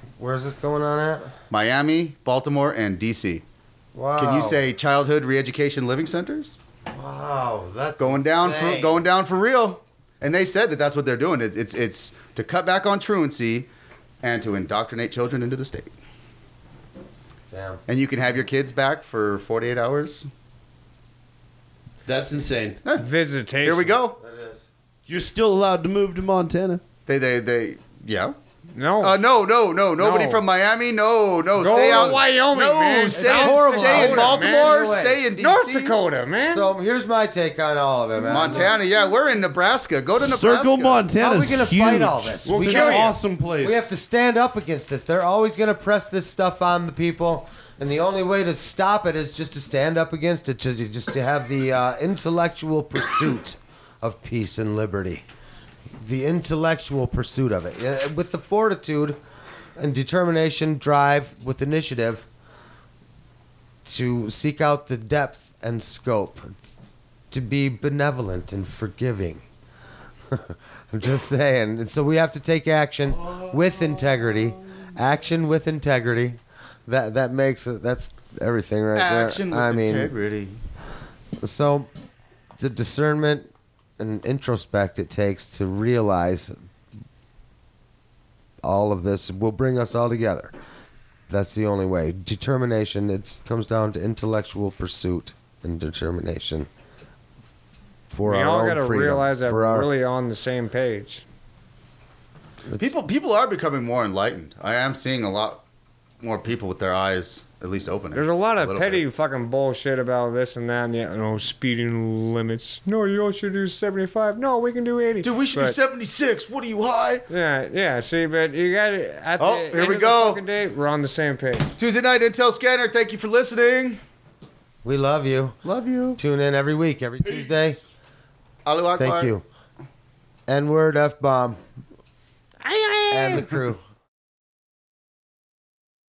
Where's this going on at? Miami, Baltimore, and D C. Wow. Can you say childhood re-education living centers? Wow, that's Going down for insane. going down for real. And they said that that's what they're doing. It's it's it's to cut back on truancy and to indoctrinate children into the state. Damn. And you can have your kids back for forty-eight hours. That's insane. Visitation. Here we go. That is. You're still allowed to move to Montana. They they they yeah. No. Uh, no, no, no. Nobody No. from Miami. No, no. Go stay to out. Wyoming, no, man. stay, Sounds horrible stay out in there, Baltimore. man. Stay in D C. North Dakota, man. So here's my take on all of it, man. Montana. Yeah, we're in Nebraska. Go to Nebraska. Circle Montana. How are we gonna huge. fight all this? It's We an kill you. awesome place. We have to stand up against this. They're always going to press this stuff on the people, and the only way to stop it is just to stand up against it, to just to have the uh, intellectual pursuit of peace and liberty, the intellectual pursuit of it, Uh, with the fortitude and determination, drive, with initiative, to seek out the depth and scope, to be benevolent and forgiving. I'm just saying. And so we have to take action with integrity. Action with integrity. That that makes it. That's everything right Action there. with I mean, integrity. so the discernment and introspect it takes to realize all of this will bring us all together. That's the only way. Determination. It comes down to intellectual pursuit and determination. For we our all own got to freedom, realize that for we're our- really on the same page. it's- People people are becoming more enlightened. I am seeing a lot more people with their eyes at least opening. There's a lot of little petty bit. fucking bullshit about this and that and the you know, speeding limits. No, you all should do seventy-five. No, we can do eighty. Dude, we should do But- seventy-six. What are you high? Yeah, yeah. See, but you got to at Oh, the here end we of go. The fucking day, we're on the same page. Tuesday night Intel Scanner. Thank you for listening. We love you. Love you. Tune in every week, every Tuesday. Alu Akbar. Thank you. N-word, F-bomb. And the crew.